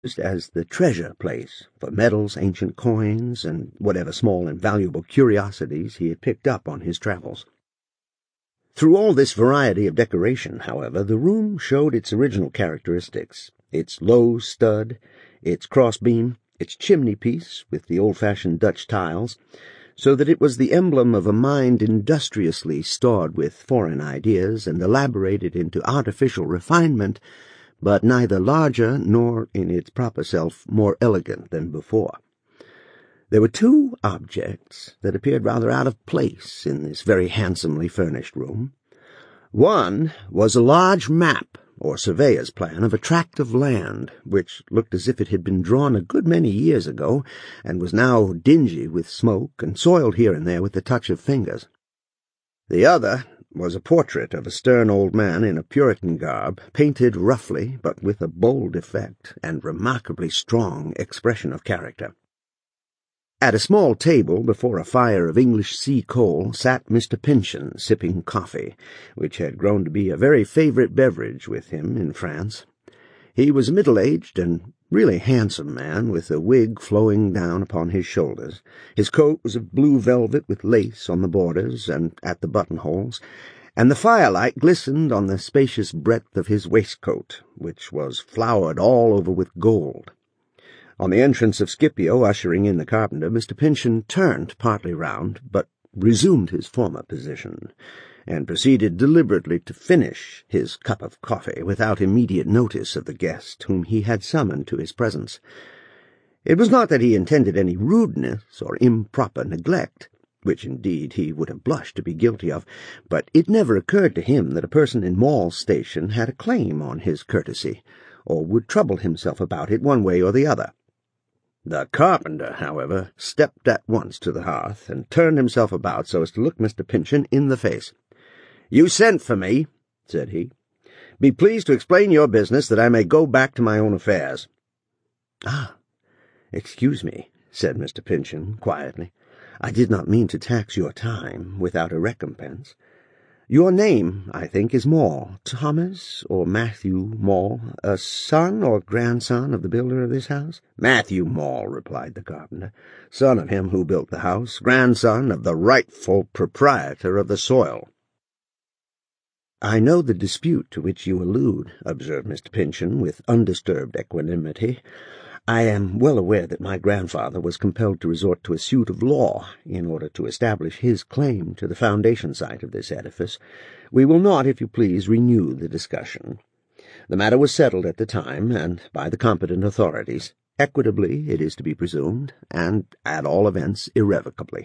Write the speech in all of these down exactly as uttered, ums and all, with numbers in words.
as the treasure place for medals, ancient coins, and whatever small and valuable curiosities he had picked up on his travels. Through all this variety of decoration, however, the room showed its original characteristics, its low stud, its crossbeam, its chimney-piece with the old-fashioned Dutch tiles, so that it was the emblem of a mind industriously stored with foreign ideas and elaborated into artificial refinement, but neither larger nor, in its proper self, more elegant than before. There were two objects that appeared rather out of place in this very handsomely furnished room. One was a large map, or surveyor's plan, of a tract of land, which looked as if it had been drawn a good many years ago, and was now dingy with smoke and soiled here and there with the touch of fingers. The other was a portrait of a stern old man in a Puritan garb, painted roughly, but with a bold effect and remarkably strong expression of character. At a small table before a fire of English sea coal sat Mister Pynchon, sipping coffee, which had grown to be a very favourite beverage with him in France. He was a middle-aged and really handsome man, with a wig flowing down upon his shoulders. His coat was of blue velvet with lace on the borders and at the buttonholes, and the firelight glistened on the spacious breadth of his waistcoat, which was flowered all over with gold. On the entrance of Scipio ushering in the carpenter, Mister Pynchon turned partly round, but resumed his former position, and proceeded deliberately to finish his cup of coffee without immediate notice of the guest whom he had summoned to his presence. It was not that he intended any rudeness or improper neglect, which indeed he would have blushed to be guilty of, but it never occurred to him that a person in Maule's station had a claim on his courtesy, or would trouble himself about it one way or the other. The carpenter, however, stepped at once to the hearth, and turned himself about so as to look Mister Pynchon in the face. "You sent for me," said he. "Be pleased to explain your business, that I may go back to my own affairs." "Ah, excuse me," said Mister Pynchon quietly. "I did not mean to tax your time without a recompense. Your name, I think, is Maule, Thomas or Matthew Maule, a son or grandson of the builder of this house?" "Matthew Maule," replied the carpenter, "son of him who built the house, grandson of the rightful proprietor of the soil." "I know the dispute to which you allude," observed Mister Pynchon with undisturbed equanimity. "I am well aware that my grandfather was compelled to resort to a suit of law in order to establish his claim to the foundation site of this edifice. We will not, if you please, renew the discussion. The matter was settled at the time, and by the competent authorities, equitably, it is to be presumed, and, at all events, irrevocably.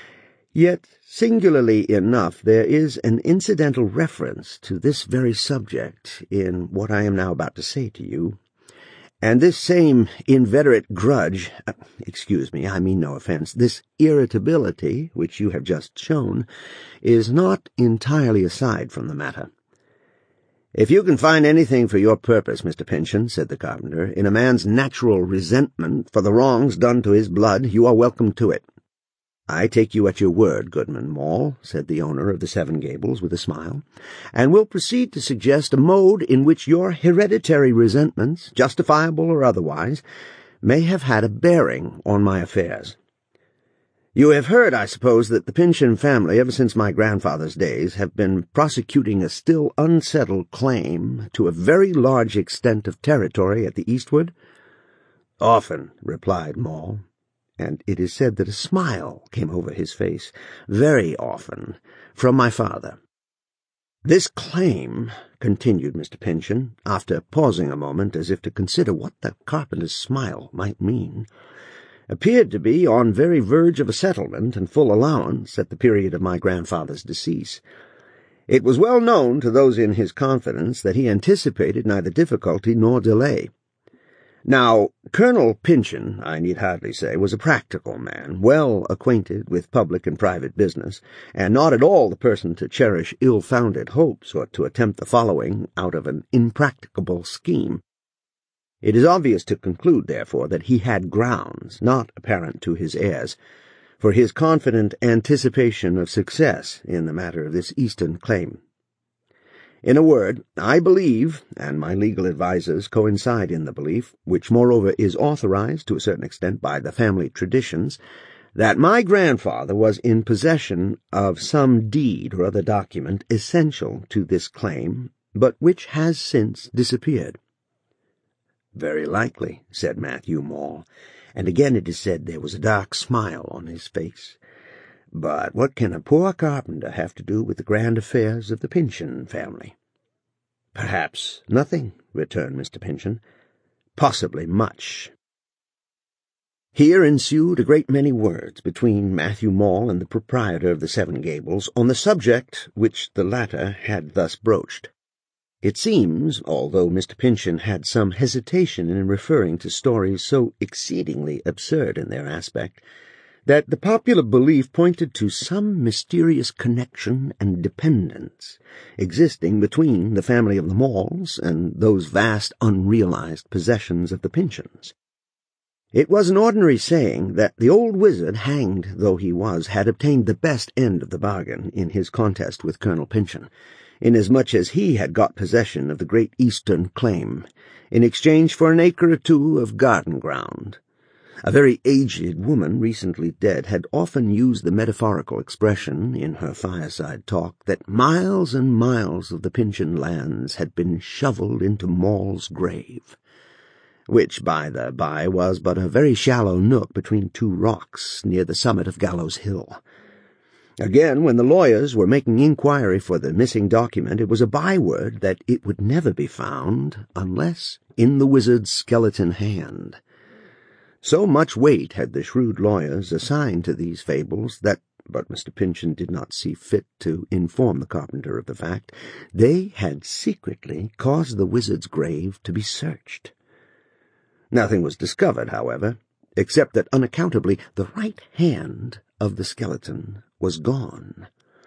Yet, singularly enough, there is an incidental reference to this very subject in what I am now about to say to you, and this same inveterate grudge, uh, excuse me, I mean no offence, this irritability, which you have just shown, is not entirely aside from the matter." "If you can find anything for your purpose, Mister Pynchon," said the carpenter, "in a man's natural resentment for the wrongs done to his blood, you are welcome to it." "I take you at your word, Goodman Maule," said the owner of the Seven Gables with a smile, "and will proceed to suggest a mode in which your hereditary resentments, justifiable or otherwise, may have had a bearing on my affairs. You have heard, I suppose, that the Pynchon family, ever since my grandfather's days, have been prosecuting a still unsettled claim to a very large extent of territory at the eastward?" "Often," replied Maule. And it is said that a smile came over his face, "very often, from my father." "This claim," continued Mister Pynchon, after pausing a moment as if to consider what the carpenter's smile might mean, "appeared to be on very verge of a settlement and full allowance at the period of my grandfather's decease. It was well known to those in his confidence that he anticipated neither difficulty nor delay. Now, Colonel Pynchon, I need hardly say, was a practical man, well acquainted with public and private business, and not at all the person to cherish ill-founded hopes or to attempt the following out of an impracticable scheme. It is obvious to conclude, therefore, that he had grounds, not apparent to his heirs, for his confident anticipation of success in the matter of this Eastern claim. In a word, I believe, and my legal advisers coincide in the belief, which moreover is authorized to a certain extent by the family traditions, that my grandfather was in possession of some deed or other document essential to this claim, but which has since disappeared. Very likely, said Matthew Mall, and again it is said there was a dark smile on his face. But what can a poor carpenter have to do with the grand affairs of the Pynchon family? Perhaps nothing, returned Mister Pynchon. Possibly much. Here ensued a great many words between Matthew Mall and the proprietor of the Seven Gables on the subject which the latter had thus broached. It seems, although Mister Pynchon had some hesitation in referring to stories so exceedingly absurd in their aspect, that the popular belief pointed to some mysterious connection and dependence existing between the family of the Malls and those vast unrealized possessions of the Pynchons. It was an ordinary saying that the old wizard, hanged though he was, had obtained the best end of the bargain in his contest with Colonel Pynchon, inasmuch as he had got possession of the great eastern claim, in exchange for an acre or two of garden ground. A very aged woman, recently dead, had often used the metaphorical expression, in her fireside talk, that miles and miles of the Pynchon lands had been shovelled into Mall's grave, which, by the by, was but a very shallow nook between two rocks near the summit of Gallows Hill. Again, when the lawyers were making inquiry for the missing document, it was a byword that it would never be found unless in the wizard's skeleton hand. So much weight had the shrewd lawyers assigned to these fables that, but Mister Pynchon did not see fit to inform the carpenter of the fact, they had secretly caused the wizard's grave to be searched. Nothing was discovered, however, except that unaccountably the right hand of the skeleton was gone.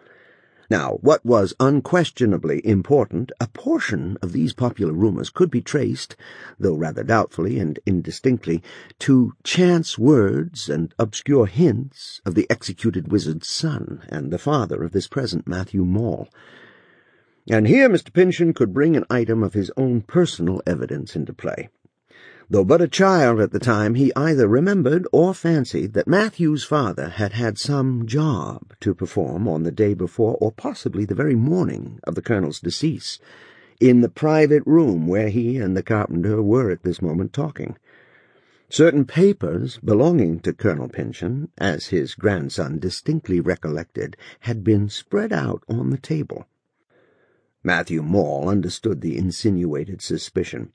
Now, what was unquestionably important, a portion of these popular rumors could be traced, though rather doubtfully and indistinctly, to chance words and obscure hints of the executed wizard's son and the father of this present Matthew Mall. And here Mister Pynchon could bring an item of his own personal evidence into play. Though but a child at the time, he either remembered or fancied that Matthew's father had had some job to perform on the day before, or possibly the very morning of the colonel's decease, in the private room where he and the carpenter were at this moment talking. Certain papers belonging to Colonel Pynchon, as his grandson distinctly recollected, had been spread out on the table. Matthew Mall understood the insinuated suspicion.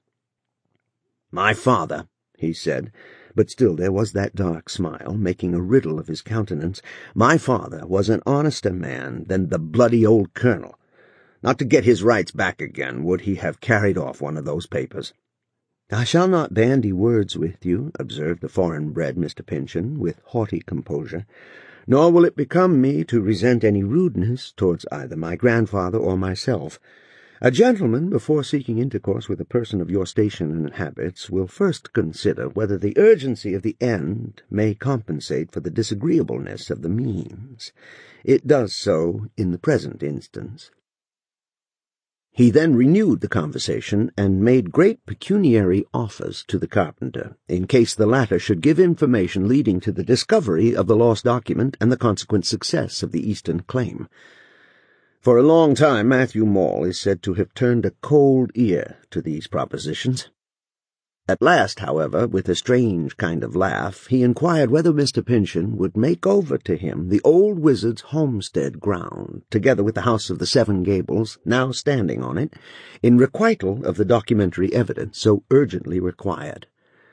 "My father," he said, but still there was that dark smile, making a riddle of his countenance, "my father was an honester man than the bloody old colonel. Not to get his rights back again would he have carried off one of those papers." "I shall not bandy words with you," observed the foreign-bred Mister Pynchon, with haughty composure, "nor will it become me to resent any rudeness towards either my grandfather or myself. A gentleman, before seeking intercourse with a person of your station and habits, will first consider whether the urgency of the end may compensate for the disagreeableness of the means. It does so in the present instance." He then renewed the conversation and made great pecuniary offers to the carpenter, in case the latter should give information leading to the discovery of the lost document and the consequent success of the Eastern claim. For a long time Matthew Mall is said to have turned a cold ear to these propositions. At last, however, with a strange kind of laugh, he inquired whether Mister Pynchon would make over to him the old wizard's homestead ground, together with the house of the Seven Gables, now standing on it, in requital of the documentary evidence so urgently required.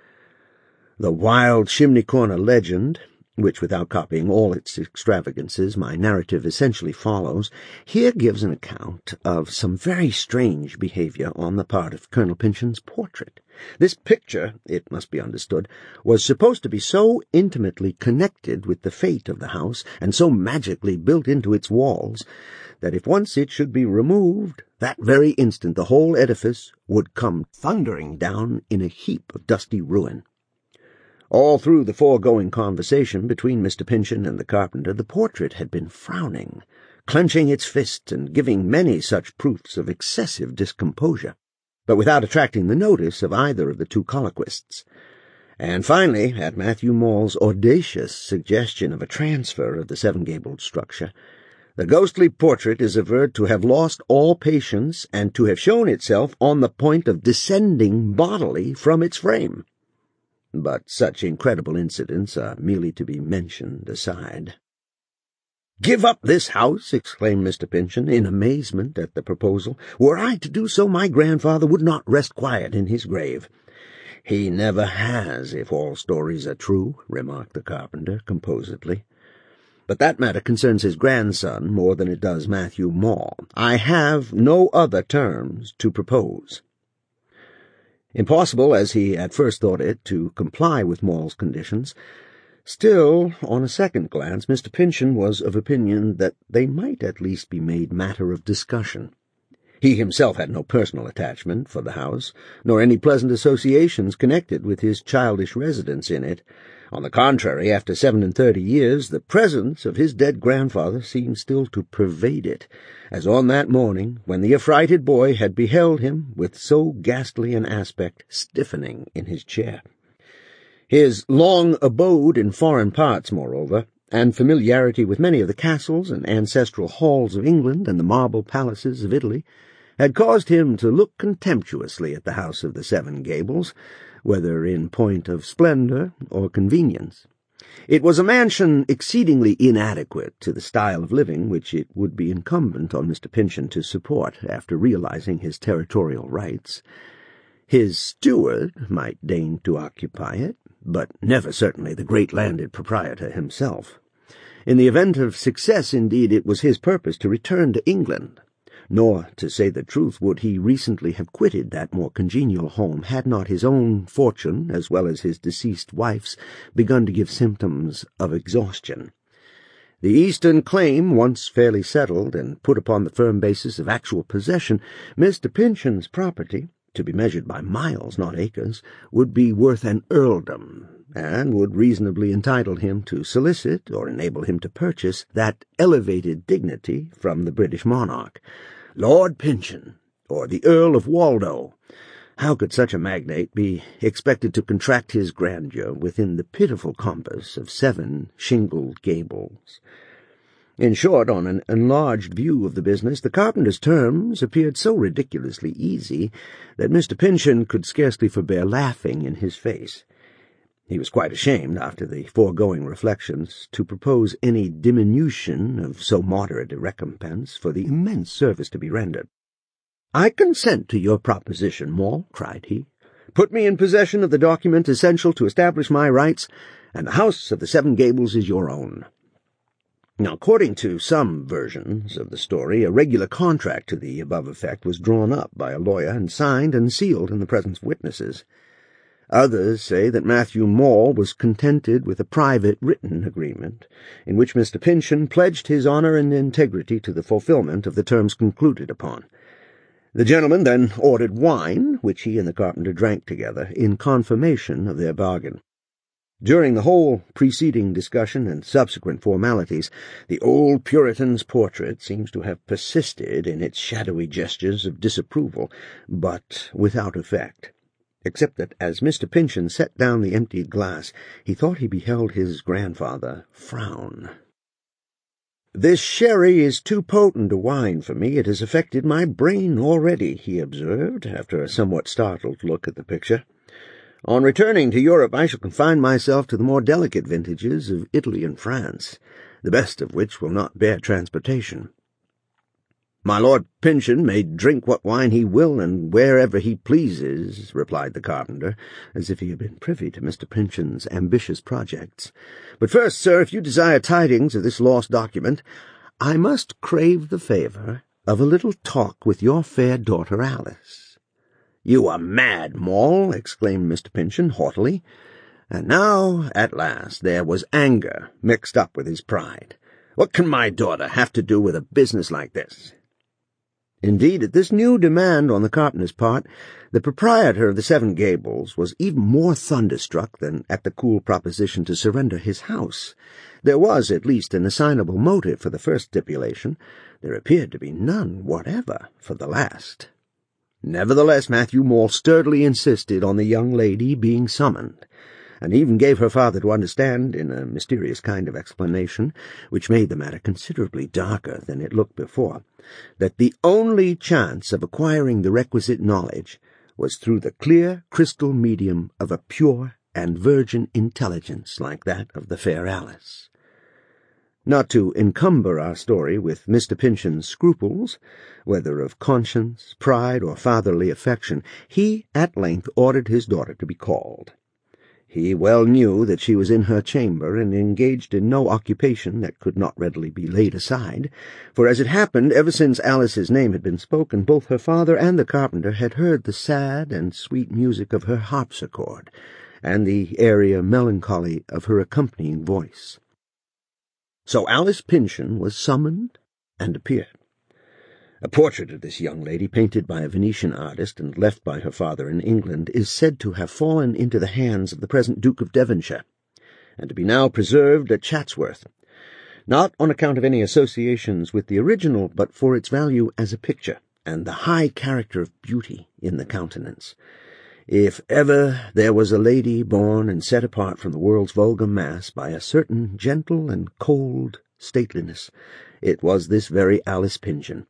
The wild chimney-corner legend, which, without copying all its extravagances, my narrative essentially follows, here gives an account of some very strange behavior on the part of Colonel Pynchon's portrait. This picture, it must be understood, was supposed to be so intimately connected with the fate of the house, and so magically built into its walls, that if once it should be removed, that very instant the whole edifice would come thundering down in a heap of dusty ruin. All through the foregoing conversation between Mister Pynchon and the carpenter, the portrait had been frowning, clenching its fist and giving many such proofs of excessive discomposure, but without attracting the notice of either of the two colloquists. And finally, at Matthew Maule's audacious suggestion of a transfer of the seven-gabled structure, the ghostly portrait is averred to have lost all patience and to have shown itself on the point of descending bodily from its frame. But such incredible incidents are merely to be mentioned aside. "Give up this house!" exclaimed Mister Pynchon, in amazement at the proposal. "Were I to do so, my grandfather would not rest quiet in his grave." "He never has, if all stories are true," remarked the carpenter composedly. "But that matter concerns his grandson more than it does Matthew Maule. I have no other terms to propose." Impossible as he at first thought it to comply with Maule's conditions, still, on a second glance, Mister Pynchon was of opinion that they might at least be made matter of discussion. He himself had no personal attachment for the house, nor any pleasant associations connected with his childish residence in it. On the contrary, after seven and thirty years, the presence of his dead grandfather seemed still to pervade it, as on that morning when the affrighted boy had beheld him, with so ghastly an aspect, stiffening in his chair. His long abode in foreign parts, moreover, and familiarity with many of the castles and ancestral halls of England and the marble palaces of Italy, had caused him to look contemptuously at the House of the Seven Gables, whether in point of splendor or convenience. It was a mansion exceedingly inadequate to the style of living which it would be incumbent on Mister Pynchon to support after realizing his territorial rights. His steward might deign to occupy it, but never certainly the great landed proprietor himself. In the event of success, indeed, it was his purpose to return to England, nor, to say the truth, would he recently have quitted that more congenial home had not his own fortune, as well as his deceased wife's, begun to give symptoms of exhaustion. The Eastern claim once fairly settled and put upon the firm basis of actual possession, Mister Pynchon's property, to be measured by miles, not acres, would be worth an earldom, and would reasonably entitle him to solicit, or enable him to purchase, that elevated dignity from the British monarch. Lord Pynchon, or the Earl of Waldo. How could such a magnate be expected to contract his grandeur within the pitiful compass of seven shingled gables? In short, on an enlarged view of the business, the carpenter's terms appeared so ridiculously easy that Mister Pynchon could scarcely forbear laughing in his face. He was quite ashamed, after the foregoing reflections, to propose any diminution of so moderate a recompense for the immense service to be rendered. "I consent to your proposition, Maule," cried he. "Put me in possession of the document essential to establish my rights, and the House of the Seven Gables is your own." Now, according to some versions of the story, a regular contract to the above effect was drawn up by a lawyer and signed and sealed in the presence of witnesses. Others say that Matthew Maule was contented with a private written agreement, in which Mister Pynchon pledged his honour and integrity to the fulfilment of the terms concluded upon. The gentleman then ordered wine, which he and the carpenter drank together, in confirmation of their bargain. During the whole preceding discussion and subsequent formalities, the old Puritan's portrait seems to have persisted in its shadowy gestures of disapproval, but without effect, except that as Mister Pynchon set down the emptied glass, he thought he beheld his grandfather frown. "This sherry is too potent a wine for me. It has affected my brain already," he observed, after a somewhat startled look at the picture. "On returning to Europe, I shall confine myself to the more delicate vintages of Italy and France, the best of which will not bear transportation." "My Lord Pynchon may drink what wine he will and wherever he pleases," replied the carpenter, as if he had been privy to Mister Pynchon's ambitious projects. "But first, sir, if you desire tidings of this lost document, I must crave the favour of a little talk with your fair daughter Alice." "You are mad, Maule," exclaimed Mister Pynchon haughtily. And now, at last, there was anger mixed up with his pride. "What can my daughter have to do with a business like this?" Indeed, at this new demand on the carpenter's part, the proprietor of the Seven Gables was even more thunderstruck than at the cool proposition to surrender his house. There was at least an assignable motive for the first stipulation. There appeared to be none whatever for the last. Nevertheless, Matthew Mole sturdily insisted on the young lady being summoned, and even gave her father to understand, in a mysterious kind of explanation, which made the matter considerably darker than it looked before, that the only chance of acquiring the requisite knowledge was through the clear crystal medium of a pure and virgin intelligence like that of the fair Alice. Not to encumber our story with Mister Pynchon's scruples, whether of conscience, pride, or fatherly affection, he at length ordered his daughter to be called. He well knew that she was in her chamber and engaged in no occupation that could not readily be laid aside, for as it happened, ever since Alice's name had been spoken, both her father and the carpenter had heard the sad and sweet music of her harpsichord, and the airy melancholy of her accompanying voice. So Alice Pynchon was summoned and appeared. A portrait of this young lady, painted by a Venetian artist and left by her father in England, is said to have fallen into the hands of the present Duke of Devonshire, and to be now preserved at Chatsworth, not on account of any associations with the original, but for its value as a picture, and the high character of beauty in the countenance. If ever there was a lady born and set apart from the world's vulgar mass by a certain gentle and cold stateliness, it was this very Alice Pynchon.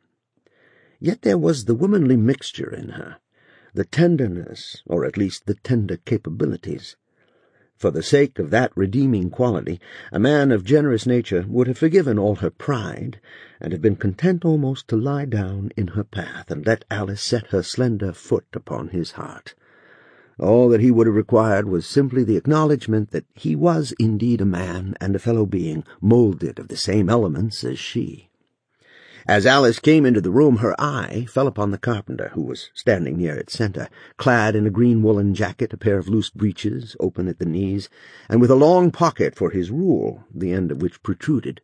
Yet there was the womanly mixture in her, the tenderness, or at least the tender capabilities. For the sake of that redeeming quality, a man of generous nature would have forgiven all her pride, and have been content almost to lie down in her path, and let Alice set her slender foot upon his heart. All that he would have required was simply the acknowledgment that he was indeed a man and a fellow being, moulded of the same elements as she. As Alice came into the room, her eye fell upon the carpenter, who was standing near its centre, clad in a green woolen jacket, a pair of loose breeches, open at the knees, and with a long pocket for his rule, the end of which protruded.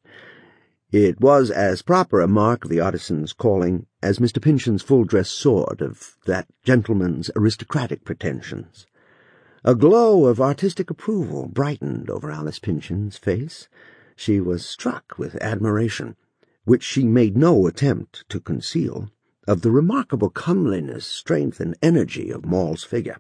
It was as proper a mark of the artisan's calling as Mister Pynchon's full-dress sword of that gentleman's aristocratic pretensions. A glow of artistic approval brightened over Alice Pynchon's face. She was struck with admiration, which she made no attempt to conceal, of the remarkable comeliness, strength, and energy of Mole's figure.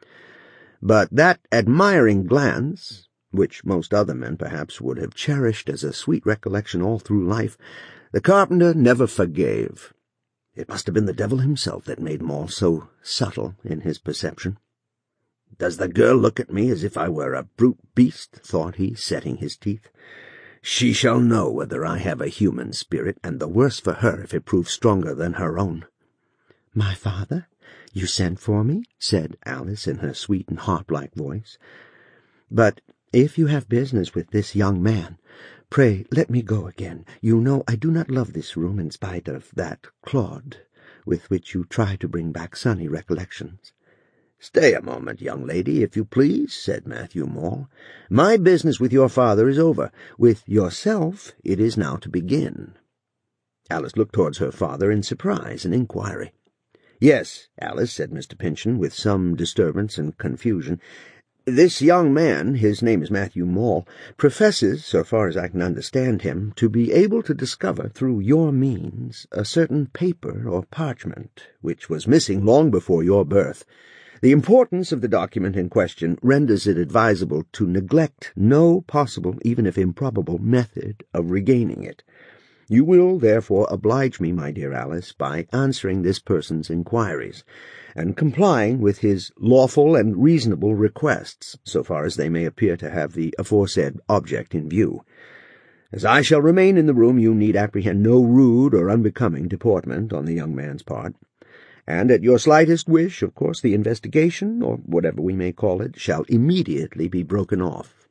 But that admiring glance, which most other men perhaps would have cherished as a sweet recollection all through life, the carpenter never forgave. It must have been the devil himself that made Mole so subtle in his perception. "Does the girl look at me as if I were a brute beast?" thought he, setting his teeth. "She shall know whether I have a human spirit, and the worse for her if it proves stronger than her own." "My father, you sent for me?" said Alice in her sweet and harp-like voice. "But if you have business with this young man, pray let me go again. You know I do not love this room in spite of that Claude, with which you try to bring back sunny recollections." "Stay a moment, young lady, if you please," said Matthew Mole. "My business with your father is over. With yourself it is now to begin." Alice looked towards her father in surprise and inquiry. "Yes, Alice," said Mister Pynchon, with some disturbance and confusion, "this young man, his name is Matthew Mole, professes, so far as I can understand him, to be able to discover through your means a certain paper or parchment which was missing long before your birth. The importance of the document in question renders it advisable to neglect no possible, even if improbable, method of regaining it. You will, therefore, oblige me, my dear Alice, by answering this person's inquiries, and complying with his lawful and reasonable requests, so far as they may appear to have the aforesaid object in view. As I shall remain in the room, you need apprehend no rude or unbecoming deportment on the young man's part, and at your slightest wish, of course, the investigation, or whatever we may call it, shall immediately be broken off."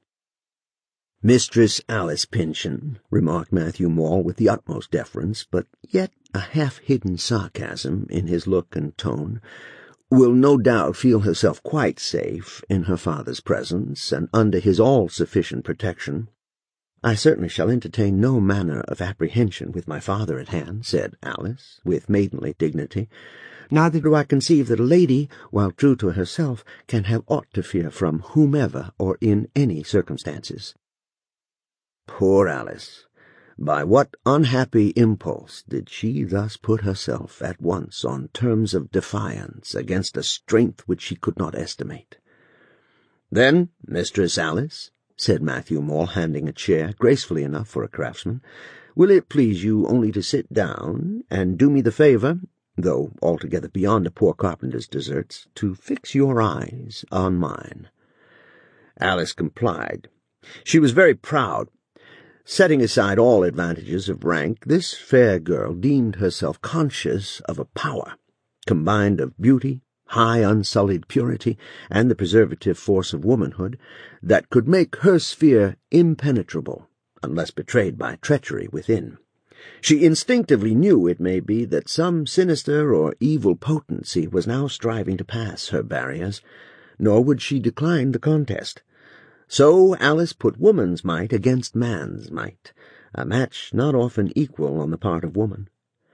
"Mistress Alice Pynchon," remarked Matthew Mole with the utmost deference, but yet a half-hidden sarcasm in his look and tone, "will no doubt feel herself quite safe in her father's presence and under his all-sufficient protection. "I certainly shall entertain no manner of apprehension with my father at hand," said Alice, with maidenly dignity. "Neither do I conceive that a lady, while true to herself, can have aught to fear from whomever or in any circumstances." Poor Alice! By what unhappy impulse did she thus put herself at once on terms of defiance against a strength which she could not estimate? "Then, Mistress Alice," said Matthew Mole, handing a chair, gracefully enough for a craftsman, "will it please you only to sit down, and do me the favour, though altogether beyond a poor carpenter's deserts, to fix your eyes on mine?" Alice complied. She was very proud. Setting aside all advantages of rank, this fair girl deemed herself conscious of a power, combined of beauty, high unsullied purity, and the preservative force of womanhood, that could make her sphere impenetrable, unless betrayed by treachery within. She instinctively knew, it may be, that some sinister or evil potency was now striving to pass her barriers, nor would she decline the contest. So Alice put woman's might against man's might, a match not often equal on the part of woman.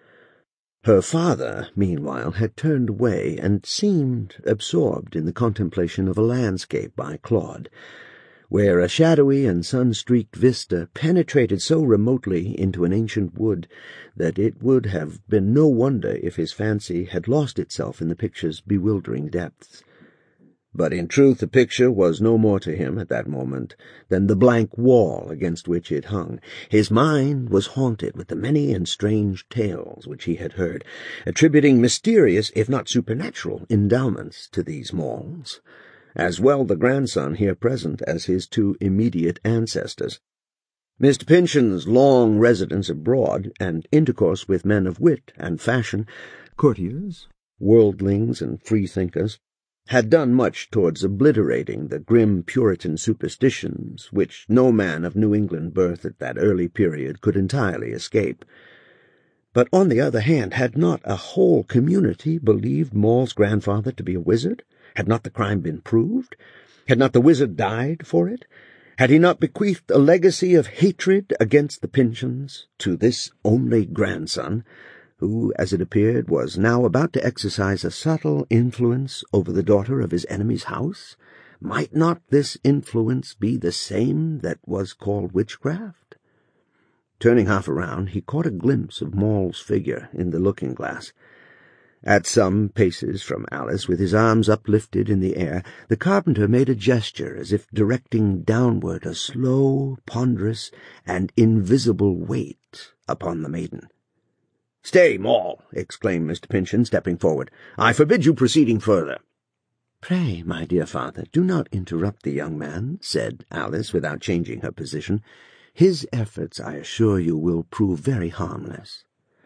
Her father, meanwhile, had turned away and seemed absorbed in the contemplation of a landscape by Claude, where a shadowy and sun-streaked vista penetrated so remotely into an ancient wood that it would have been no wonder if his fancy had lost itself in the picture's bewildering depths. But in truth the picture was no more to him at that moment than the blank wall against which it hung. His mind was haunted with the many and strange tales which he had heard, attributing mysterious, if not supernatural, endowments to these Moles, as well the grandson here present as his two immediate ancestors. Mister Pynchon's long residence abroad, and intercourse with men of wit and fashion, courtiers, worldlings, and freethinkers, had done much towards obliterating the grim Puritan superstitions which no man of New England birth at that early period could entirely escape. But on the other hand, had not a whole community believed Mole's grandfather to be a wizard? Had not the crime been proved? Had not the wizard died for it? Had he not bequeathed a legacy of hatred against the Pynchons to this only grandson, who, as it appeared, was now about to exercise a subtle influence over the daughter of his enemy's house? Might not this influence be the same that was called witchcraft? Turning half around, he caught a glimpse of Mole's figure in the looking-glass. At some paces from Alice, with his arms uplifted in the air, the carpenter made a gesture as if directing downward a slow, ponderous, and invisible weight upon the maiden. "Stay, Mole!" exclaimed Mister Pynchon, stepping forward. "I forbid you proceeding further." "Pray, my dear father, do not interrupt the young man," said Alice, without changing her position. "His efforts, I assure you, will prove very harmless."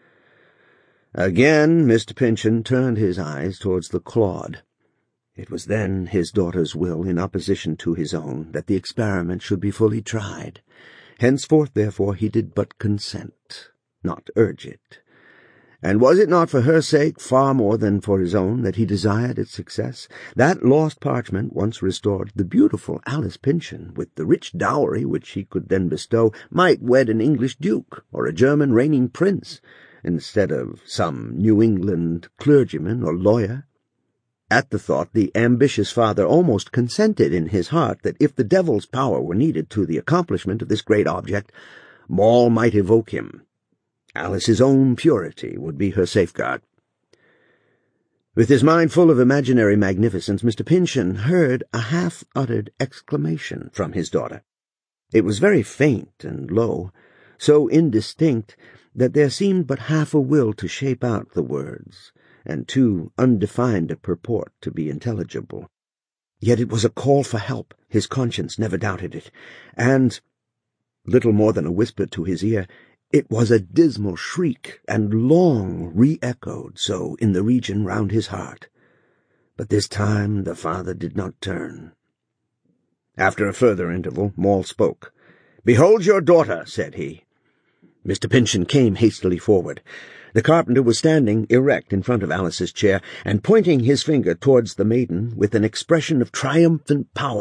Again Mister Pynchon turned his eyes towards the clod. It was then his daughter's will, in opposition to his own, that the experiment should be fully tried. Henceforth, therefore, he did but consent, not urge it. And was it not for her sake, far more than for his own, that he desired its success? That lost parchment, once restored, the beautiful Alice Pynchon, with the rich dowry which he could then bestow, might wed an English duke or a German reigning prince, instead of some New England clergyman or lawyer. At the thought, the ambitious father almost consented in his heart that if the devil's power were needed to the accomplishment of this great object, Mole might evoke him. Alice's own purity would be her safeguard. With his mind full of imaginary magnificence, Mister Pynchon heard a half-uttered exclamation from his daughter. It was very faint and low, so indistinct that there seemed but half a will to shape out the words, and too undefined a purport to be intelligible. Yet it was a call for help, his conscience never doubted it, and, little more than a whisper to his ear, it was a dismal shriek, and long re-echoed so in the region round his heart. But this time the father did not turn. After a further interval, Mole spoke. "Behold your daughter," said he. Mister Pynchon came hastily forward. The carpenter was standing erect in front of Alice's chair, and pointing his finger towards the maiden with an expression of triumphant power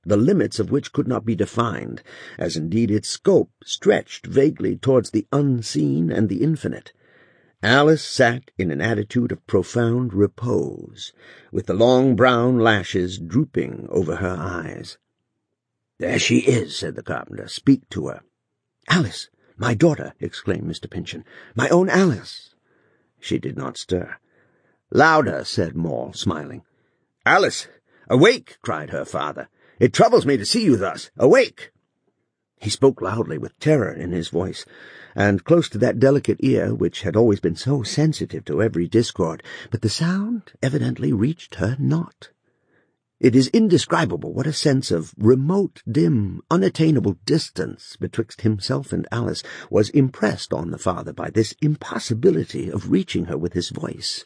the limits of which could not be defined, as indeed its scope stretched vaguely towards the unseen and the infinite. Alice sat in an attitude of profound repose, with the long brown lashes drooping over her eyes. "There she is," said the carpenter. "Speak to her." "Alice, my daughter!" exclaimed Mister Pynchon. "My own Alice!" She did not stir. "Louder," said Maule, smiling. "Alice! Awake!" cried her father. "It troubles me to see you thus. Awake!" He spoke loudly, with terror in his voice, and close to that delicate ear which had always been so sensitive to every discord, but the sound evidently reached her not. It is indescribable what a sense of remote, dim, unattainable distance betwixt himself and Alice was impressed on the father by this impossibility of reaching her with his voice.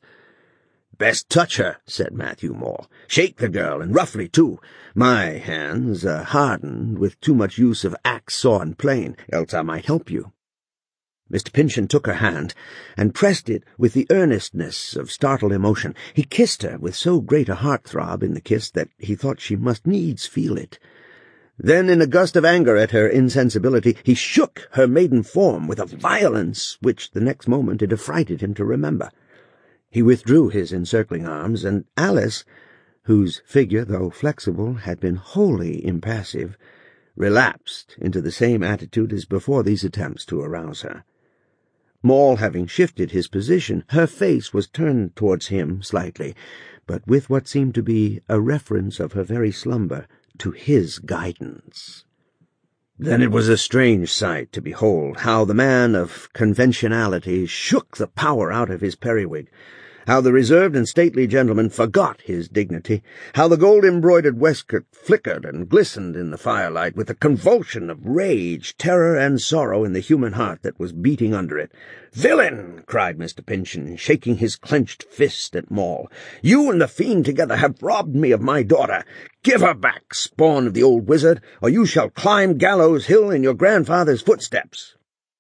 "Best touch her," said Matthew Maule. "Shake the girl, and roughly, too. My hands are hardened with too much use of axe, saw, and plane, else I might help you." Mister Pynchon took her hand, and pressed it with the earnestness of startled emotion. He kissed her with so great a heart-throb in the kiss that he thought she must needs feel it. Then, in a gust of anger at her insensibility, he shook her maiden form with a violence which the next moment it affrighted him to remember. He withdrew his encircling arms, and Alice, whose figure, though flexible, had been wholly impassive, relapsed into the same attitude as before these attempts to arouse her. Maule having shifted his position, her face was turned towards him slightly, but with what seemed to be a reference of her very slumber to his guidance. Then it was a strange sight to behold how the man of conventionality shook the power out of his periwig, how the reserved and stately gentleman forgot his dignity, how the gold-embroidered waistcoat flickered and glistened in the firelight with a convulsion of rage, terror, and sorrow in the human heart that was beating under it. "Villain!" cried Mister Pynchon, shaking his clenched fist at Maule. "You and the fiend together have robbed me of my daughter. Give her back, spawn of the old wizard, or you shall climb Gallows Hill in your grandfather's footsteps."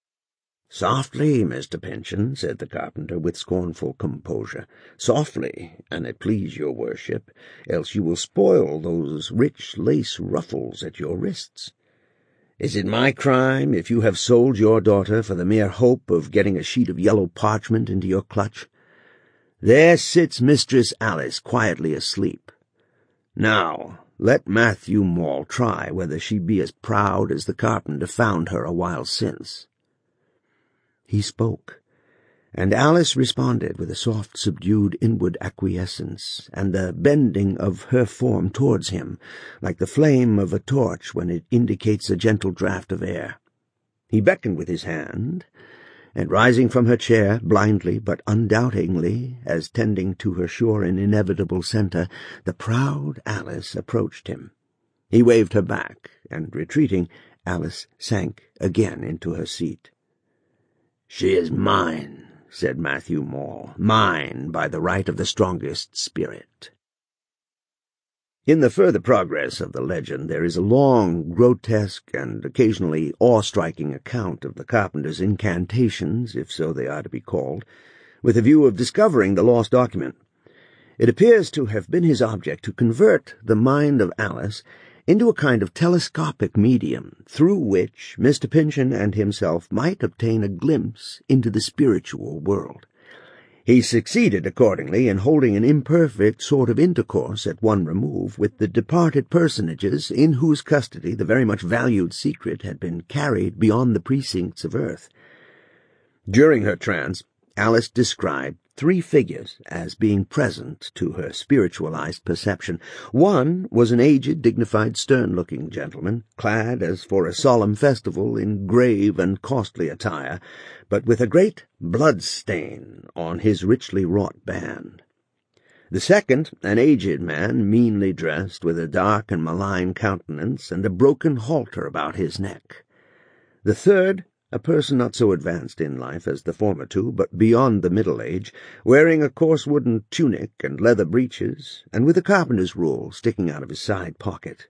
"Softly, Mister Pynchon," said the carpenter with scornful composure. "Softly, an it please your worship, else you will spoil those rich lace ruffles at your wrists. Is it my crime if you have sold your daughter for the mere hope of getting a sheet of yellow parchment into your clutch? There sits Mistress Alice quietly asleep. Now let Matthew Maule try whether she be as proud as the carpenter found her a while since." He spoke, and Alice responded with a soft, subdued inward acquiescence, and the bending of her form towards him, like the flame of a torch when it indicates a gentle draught of air. He beckoned with his hand, and rising from her chair, blindly but undoubtingly, as tending to her sure and inevitable centre, the proud Alice approached him. He waved her back, and, retreating, Alice sank again into her seat. "She is mine," said Matthew Maule, "mine by the right of the strongest spirit." In the further progress of the legend there is a long, grotesque, and occasionally awe-striking account of the carpenter's incantations, if so they are to be called, with a view of discovering the lost document. It appears to have been his object to convert the mind of Alice into a kind of telescopic medium, through which Mister Pynchon and himself might obtain a glimpse into the spiritual world. He succeeded, accordingly, in holding an imperfect sort of intercourse at one remove with the departed personages in whose custody the very much valued secret had been carried beyond the precincts of earth. During her trance, Alice described three figures as being present to her spiritualized perception. One was an aged, dignified, stern-looking gentleman, clad as for a solemn festival in grave and costly attire, but with a great blood-stain on his richly wrought band. The second, an aged man, meanly dressed, with a dark and malign countenance, and a broken halter about his neck. The third, a person not so advanced in life as the former two, but beyond the middle age, wearing a coarse wooden tunic and leather breeches, and with a carpenter's rule sticking out of his side pocket.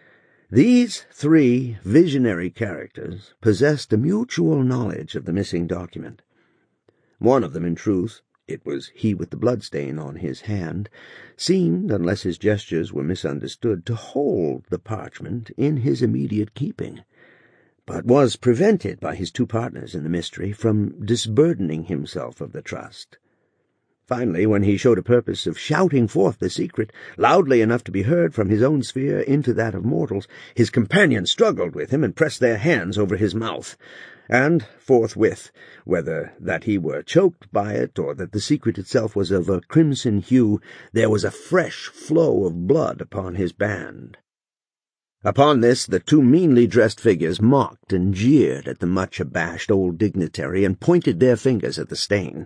These three visionary characters possessed a mutual knowledge of the missing document. One of them, in truth, it was he with the bloodstain on his hand, seemed, unless his gestures were misunderstood, to hold the parchment in his immediate keeping, but was prevented by his two partners in the mystery from disburdening himself of the trust. Finally, when he showed a purpose of shouting forth the secret, loudly enough to be heard from his own sphere into that of mortals, his companions struggled with him and pressed their hands over his mouth, and forthwith, whether that he were choked by it or that the secret itself was of a crimson hue, there was a fresh flow of blood upon his band. Upon this the two meanly dressed figures mocked and jeered at the much abashed old dignitary and pointed their fingers at the stain.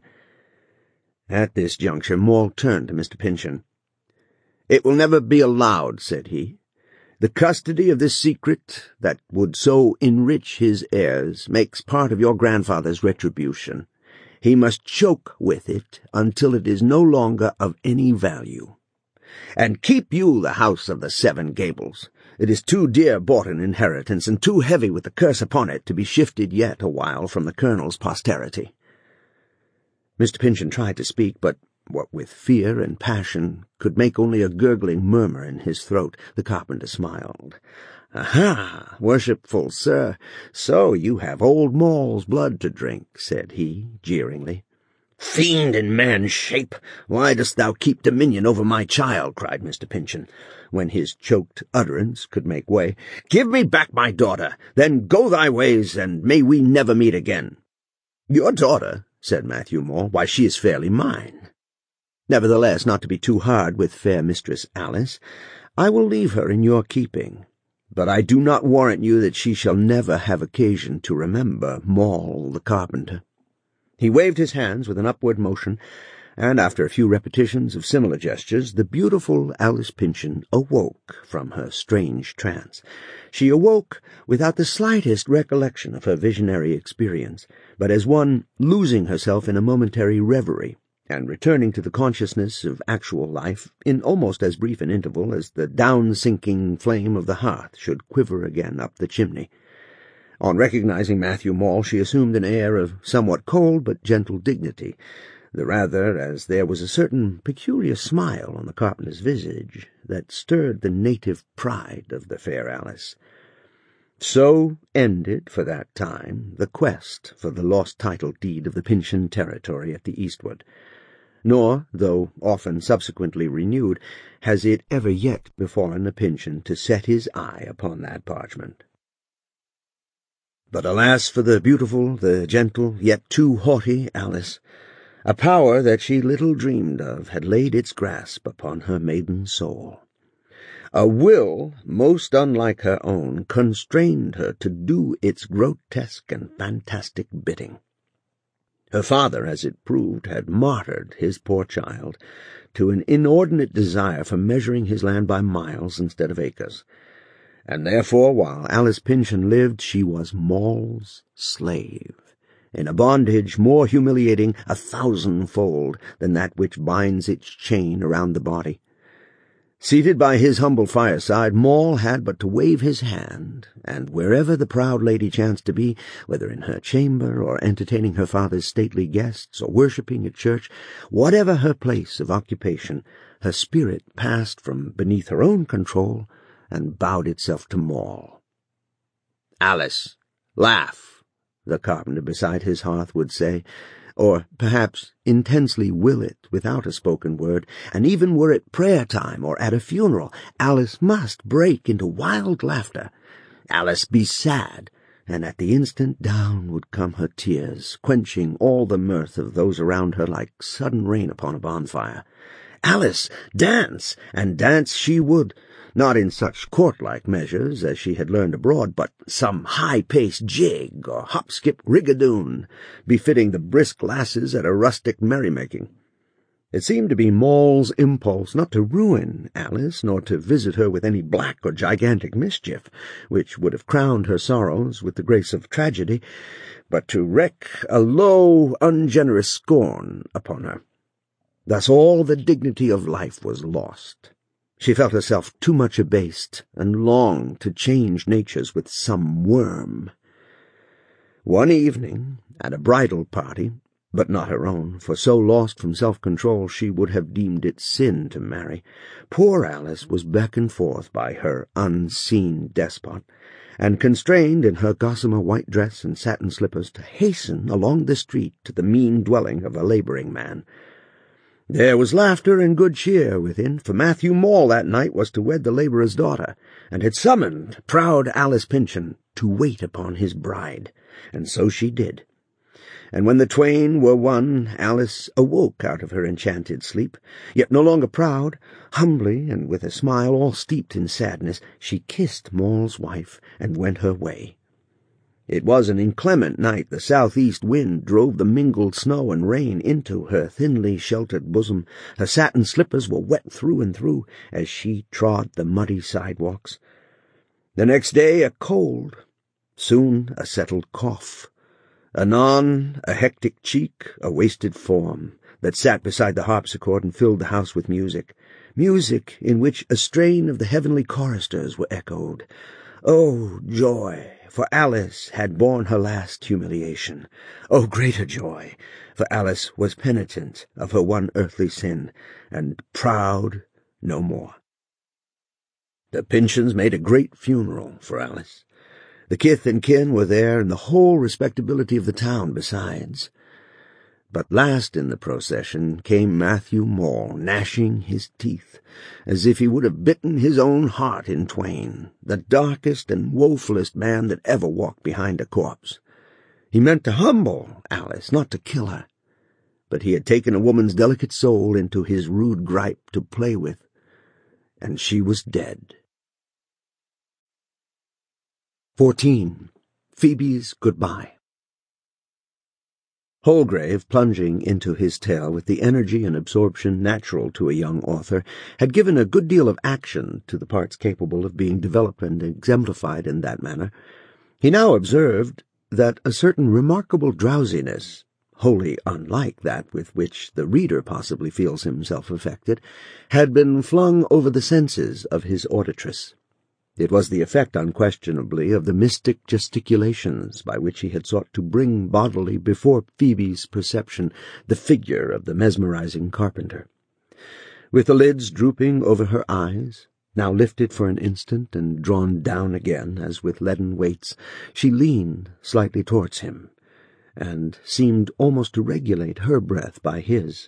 At this juncture Maule turned to Mister Pynchon. "It will never be allowed," said he. "The custody of this secret that would so enrich his heirs makes part of your grandfather's retribution. He must choke with it until it is no longer of any value. And keep you the house of the Seven Gables. It is too dear bought an inheritance, and too heavy with the curse upon it, to be shifted yet a while from the colonel's posterity." Mister Pynchon tried to speak, but, what with fear and passion, could make only a gurgling murmur in his throat. The carpenter smiled. "Aha, worshipful sir, so you have old Maule's blood to drink," said he, jeeringly. "Fiend in man's shape, why dost thou keep dominion over my child?" cried Mister Pynchon, when his choked utterance could make way. "Give me back my daughter, then go thy ways, and may we never meet again." "Your daughter?" said Matthew Mole. "Why, she is fairly mine. Nevertheless, not to be too hard with fair Mistress Alice, I will leave her in your keeping, but I do not warrant you that she shall never have occasion to remember Maule the carpenter." He waved his hands with an upward motion, and after a few repetitions of similar gestures, the beautiful Alice Pynchon awoke from her strange trance. She awoke without the slightest recollection of her visionary experience, but as one losing herself in a momentary reverie, and returning to the consciousness of actual life in almost as brief an interval as the down-sinking flame of the hearth should quiver again up the chimney. On recognizing Matthew Mole, she assumed an air of somewhat cold but gentle dignity, the rather as there was a certain peculiar smile on the carpenter's visage that stirred the native pride of the fair Alice. So ended, for that time, the quest for the lost title deed of the Pynchon territory at the eastward. Nor, though often subsequently renewed, has it ever yet befallen the Pynchon to set his eye upon that parchment. But alas for the beautiful, the gentle, yet too haughty Alice! A power that she little dreamed of had laid its grasp upon her maiden soul. A will most unlike her own constrained her to do its grotesque and fantastic bidding. Her father, as it proved, had martyred his poor child to an inordinate desire for measuring his land by miles instead of acres, and therefore, while Alice Pynchon lived, she was Maule's slave, in a bondage more humiliating a thousandfold than that which binds its chain around the body. Seated by his humble fireside, Maule had but to wave his hand, and wherever the proud lady chanced to be, whether in her chamber or entertaining her father's stately guests or worshipping at church, whatever her place of occupation, her spirit passed from beneath her own control and bowed itself to Maule. "Alice, laugh," the carpenter beside his hearth would say, or perhaps intensely will it without a spoken word, and even were it prayer time or at a funeral, Alice must break into wild laughter. Alice be sad, and at the instant down would come her tears, quenching all the mirth of those around her like sudden rain upon a bonfire. Alice dance, and dance she would, not in such court-like measures as she had learned abroad, but some high-paced jig or hop-skip rigadoon, befitting the brisk lasses at a rustic merrymaking. It seemed to be Maule's impulse not to ruin Alice, nor to visit her with any black or gigantic mischief, which would have crowned her sorrows with the grace of tragedy, but to wreak a low, ungenerous scorn upon her. Thus all the dignity of life was lost. She felt herself too much abased, and longed to change natures with some worm. One evening, at a bridal party, but not her own, for so lost from self-control she would have deemed it sin to marry. Poor Alice was beckoned forth by her unseen despot, and constrained in her gossamer white dress and satin slippers to hasten along the street to the mean dwelling of a labouring man. There was laughter and good cheer within, for Matthew Mall that night was to wed the labourer's daughter, and had summoned proud Alice Pynchon to wait upon his bride, and so she did. And when the twain were one, Alice awoke out of her enchanted sleep, yet no longer proud. Humbly, and with a smile all steeped in sadness, she kissed Mall's wife and went her way. It was an inclement night. The southeast wind drove the mingled snow and rain into her thinly sheltered bosom. Her satin slippers were wet through and through as she trod the muddy sidewalks. The next day a cold, soon a settled cough. Anon a hectic cheek, a wasted form, that sat beside the harpsichord and filled the house with music, music in which a strain of the heavenly choristers were echoed. Oh, joy! For Alice had borne her last humiliation. Oh, greater joy! For Alice was penitent of her one earthly sin, and proud no more. The Pynchons made a great funeral for Alice. The kith and kin were there, and the whole respectability of the town besides. But last in the procession came Matthew Mall, gnashing his teeth, as if he would have bitten his own heart in twain, the darkest and woefulest man that ever walked behind a corpse. He meant to humble Alice, not to kill her, but he had taken a woman's delicate soul into his rude gripe to play with, and she was dead. Fourteen. Phoebe's Goodbye. Holgrave, plunging into his tale with the energy and absorption natural to a young author, had given a good deal of action to the parts capable of being developed and exemplified in that manner. He now observed that a certain remarkable drowsiness, wholly unlike that with which the reader possibly feels himself affected, had been flung over the senses of his auditress. It was the effect, unquestionably, of the mystic gesticulations by which he had sought to bring bodily before Phoebe's perception the figure of the mesmerizing carpenter. With the lids drooping over her eyes, now lifted for an instant and drawn down again as with leaden weights, she leaned slightly towards him, and seemed almost to regulate her breath by his.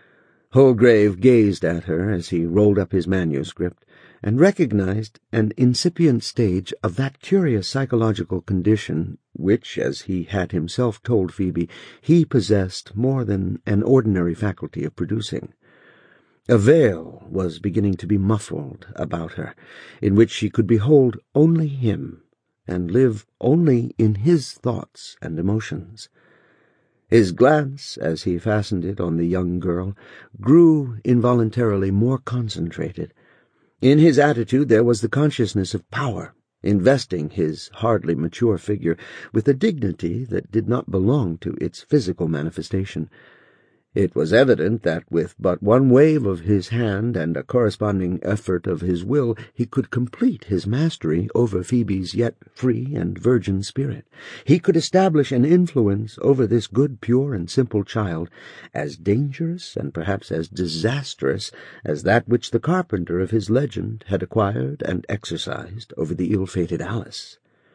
Holgrave gazed at her as he rolled up his manuscript, and recognized an incipient stage of that curious psychological condition which, as he had himself told Phoebe, he possessed more than an ordinary faculty of producing. A veil was beginning to be muffled about her, in which she could behold only him, and live only in his thoughts and emotions. His glance, as he fastened it on the young girl, grew involuntarily more concentrated. In his attitude there was the consciousness of power, investing his hardly mature figure with a dignity that did not belong to its physical manifestation. It was evident that with but one wave of his hand and a corresponding effort of his will he could complete his mastery over Phoebe's yet free and virgin spirit. He could establish an influence over this good, pure, and simple child, as dangerous and perhaps as disastrous as that which the carpenter of his legend had acquired and exercised over the ill-fated Alice.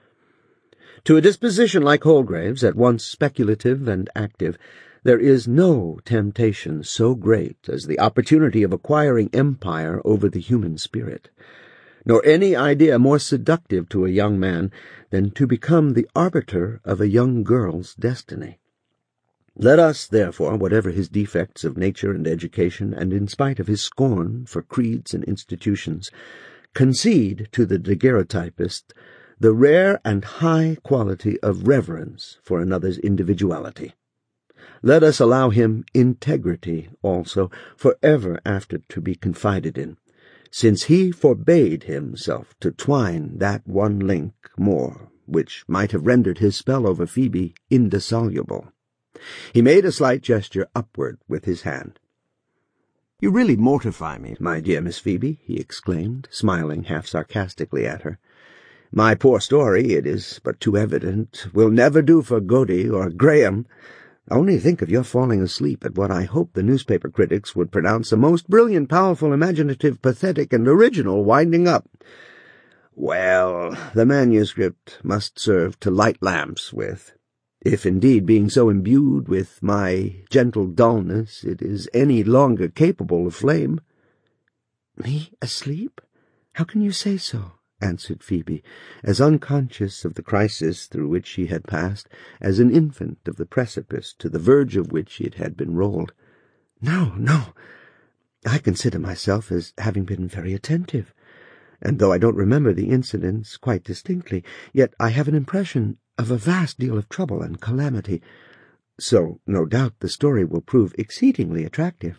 To a disposition like Holgrave's, at once speculative and active, there is no temptation so great as the opportunity of acquiring empire over the human spirit, nor any idea more seductive to a young man than to become the arbiter of a young girl's destiny. Let us, therefore, whatever his defects of nature and education, and in spite of his scorn for creeds and institutions, concede to the daguerreotypist the rare and high quality of reverence for another's individuality. Let us allow him integrity also, for ever after to be confided in, since he forbade himself to twine that one link more, which might have rendered his spell over Phoebe indissoluble. He made a slight gesture upward with his hand. "You really mortify me, my dear Miss Phoebe," he exclaimed, smiling half sarcastically at her. "My poor story, it is but too evident, will never do for Godey or Graham, Only think of your falling asleep at what I hope the newspaper critics would pronounce a most brilliant, powerful, imaginative, pathetic, and original winding up. Well, the manuscript must serve to light lamps with, if indeed, being so imbued with my gentle dullness, it is any longer capable of flame." "Me asleep? How can you say so?" answered Phoebe, as unconscious of the crisis through which she had passed as an infant of the precipice to the verge of which it had been rolled. "No, no. I consider myself as having been very attentive, and though I don't remember the incidents quite distinctly, yet I have an impression of a vast deal of trouble and calamity, so no doubt the story will prove exceedingly attractive."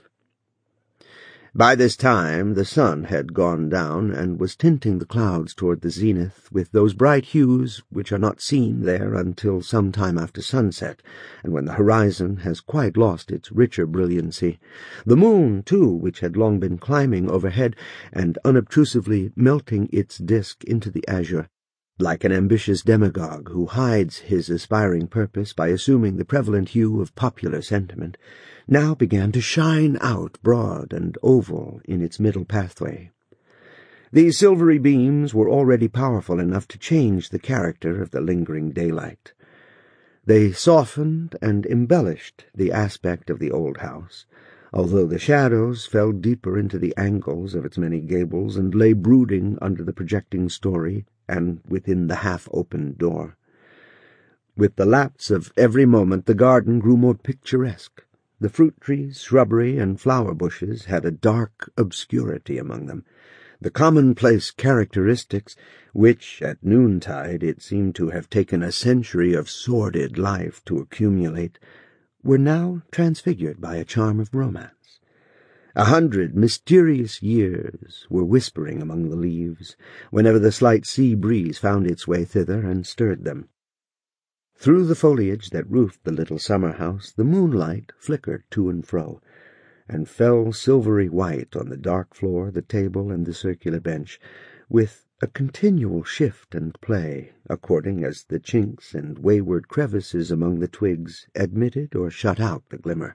By this time the sun had gone down and was tinting the clouds toward the zenith with those bright hues which are not seen there until some time after sunset, and when the horizon has quite lost its richer brilliancy. The moon, too, which had long been climbing overhead and unobtrusively melting its disk into the azure, like an ambitious demagogue who hides his aspiring purpose by assuming the prevalent hue of popular sentiment, now began to shine out broad and oval in its middle pathway. These silvery beams were already powerful enough to change the character of the lingering daylight. They softened and embellished the aspect of the old house, although the shadows fell deeper into the angles of its many gables and lay brooding under the projecting story and within the half-opened door. With the lapse of every moment the garden grew more picturesque. The fruit trees, shrubbery, and flower bushes had a dark obscurity among them. The commonplace characteristics, which, at noontide, it seemed to have taken a century of sordid life to accumulate, were now transfigured by a charm of romance. A hundred mysterious years were whispering among the leaves, whenever the slight sea breeze found its way thither and stirred them. Through the foliage that roofed the little summer house the moonlight flickered to and fro, and fell silvery white on the dark floor, the table, and the circular bench, with a continual shift and play, according as the chinks and wayward crevices among the twigs admitted or shut out the glimmer.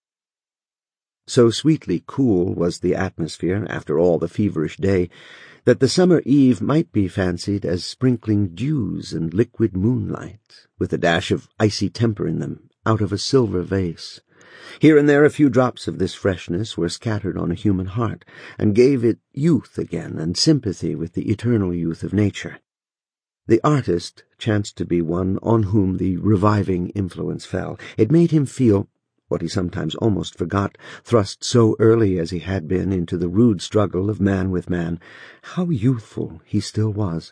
So sweetly cool was the atmosphere after all the feverish day that the summer eve might be fancied as sprinkling dews and liquid moonlight, with a dash of icy temper in them, out of a silver vase. Here and there a few drops of this freshness were scattered on a human heart, and gave it youth again and sympathy with the eternal youth of nature. The artist chanced to be one on whom the reviving influence fell. It made him feel, what he sometimes almost forgot, thrust so early as he had been into the rude struggle of man with man, how youthful he still was.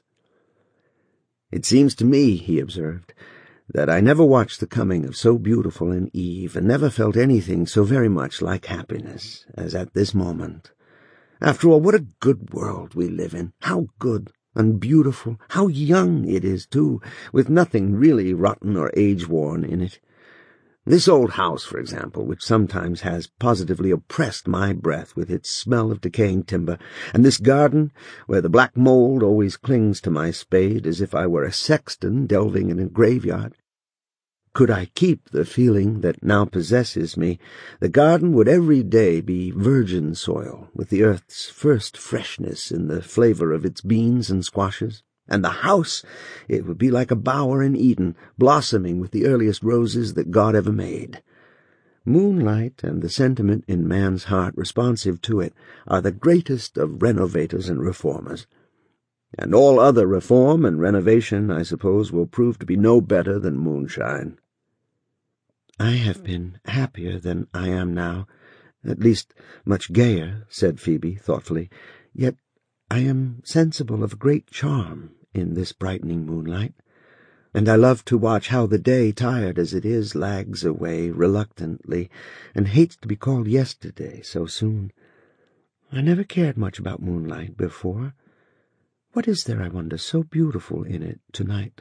"It seems to me," he observed, "that I never watched the coming of so beautiful an eve, and never felt anything so very much like happiness as at this moment. After all, what a good world we live in! How good and beautiful! How young it is, too, with nothing really rotten or age-worn in it. This old house, for example, which sometimes has positively oppressed my breath with its smell of decaying timber, and this garden, where the black mold always clings to my spade as if I were a sexton delving in a graveyard. Could I keep the feeling that now possesses me, the garden would every day be virgin soil, with the earth's first freshness in the flavor of its beans and squashes. And the house, it would be like a bower in Eden, blossoming with the earliest roses that God ever made. Moonlight and the sentiment in man's heart responsive to it are the greatest of renovators and reformers. And all other reform and renovation, I suppose, will prove to be no better than moonshine." "I have been happier than I am now, at least much gayer," said Phoebe thoughtfully, "yet I am sensible of a great charm in this brightening moonlight, and I love to watch how the day, tired as it is, lags away reluctantly, and hates to be called yesterday so soon. I never cared much about moonlight before. What is there, I wonder, so beautiful in it tonight?"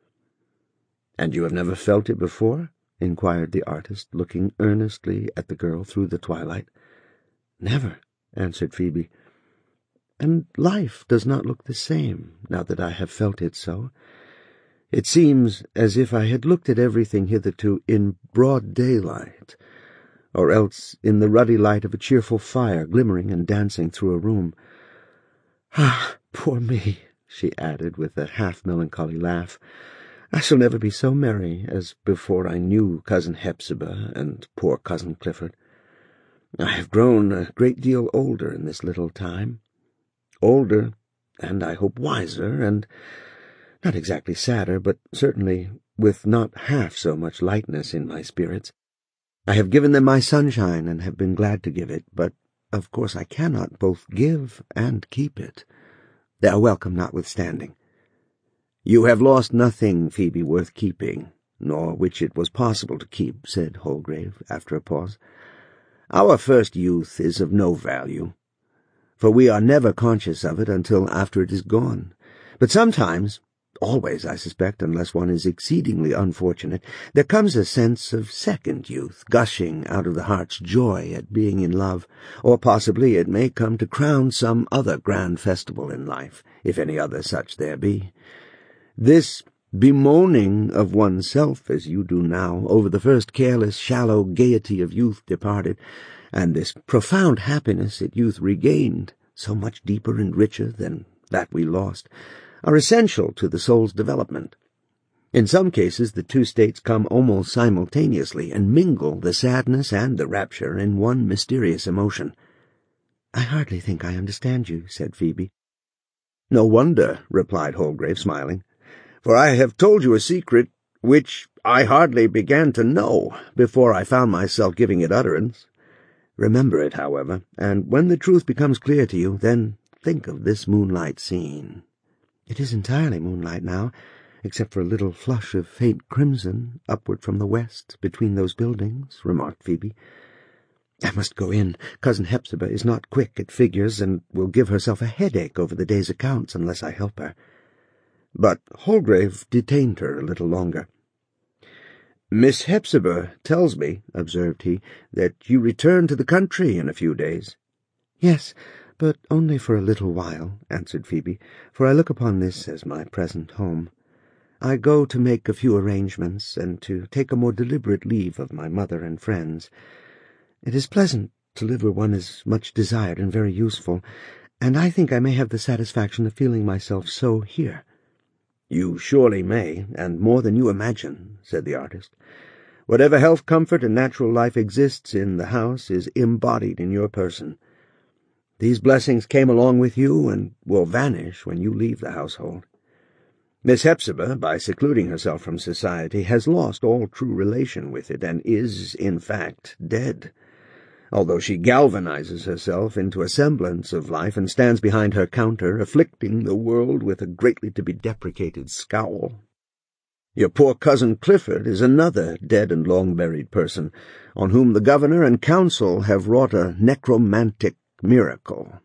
"And you have never felt it before?" inquired the artist, looking earnestly at the girl through the twilight. "Never," answered Phoebe. "And life does not look the same, now that I have felt it so. It seems as if I had looked at everything hitherto in broad daylight, or else in the ruddy light of a cheerful fire glimmering and dancing through a room. Ah, poor me, she added with a half-melancholy laugh. I shall never be so merry as before I knew Cousin Hepzibah and poor Cousin Clifford. I have grown a great deal older in this little time. Older, and I hope wiser, and not exactly sadder, but certainly with not half so much lightness in my spirits. I have given them my sunshine, and have been glad to give it, but of course I cannot both give and keep it. They are welcome notwithstanding. You have lost nothing, Phoebe, worth keeping, nor which it was possible to keep, said Holgrave, after a pause. Our first youth is of no value, for we are never conscious of it until after it is gone. But sometimes, always, I suspect, unless one is exceedingly unfortunate, there comes a sense of second youth, gushing out of the heart's joy at being in love, or possibly it may come to crown some other grand festival in life, if any other such there be. This bemoaning of oneself, as you do now, over the first careless, shallow gaiety of youth departed, and this profound happiness that youth regained, so much deeper and richer than that we lost, are essential to the soul's development. In some cases the two states come almost simultaneously and mingle the sadness and the rapture in one mysterious emotion. I hardly think I understand you, said Phoebe. No wonder, replied Holgrave, smiling, for I have told you a secret which I hardly began to know before I found myself giving it utterance. Remember it, however, and when the truth becomes clear to you, then think of this moonlight scene. It is entirely moonlight now, except for a little flush of faint crimson upward from the west between those buildings, remarked Phoebe. I must go in. Cousin Hepzibah is not quick at figures, and will give herself a headache over the day's accounts unless I help her. But Holgrave detained her a little longer. Miss Hepzibah tells me, observed he, that you return to the country in a few days. Yes, but only for a little while, answered Phoebe, for I look upon this as my present home. I go to make a few arrangements, and to take a more deliberate leave of my mother and friends. It is pleasant to live where one is much desired and very useful, and I think I may have the satisfaction of feeling myself so here. You surely may, and more than you imagine, said the artist. Whatever health, comfort, and natural life exists in the house is embodied in your person. These blessings came along with you and will vanish when you leave the household. Miss Hepzibah, by secluding herself from society, has lost all true relation with it, and is, in fact, dead, although she galvanizes herself into a semblance of life and stands behind her counter, afflicting the world with a greatly to be deprecated scowl. Your poor cousin Clifford is another dead and long-buried person, on whom the governor and council have wrought a necromantic miracle.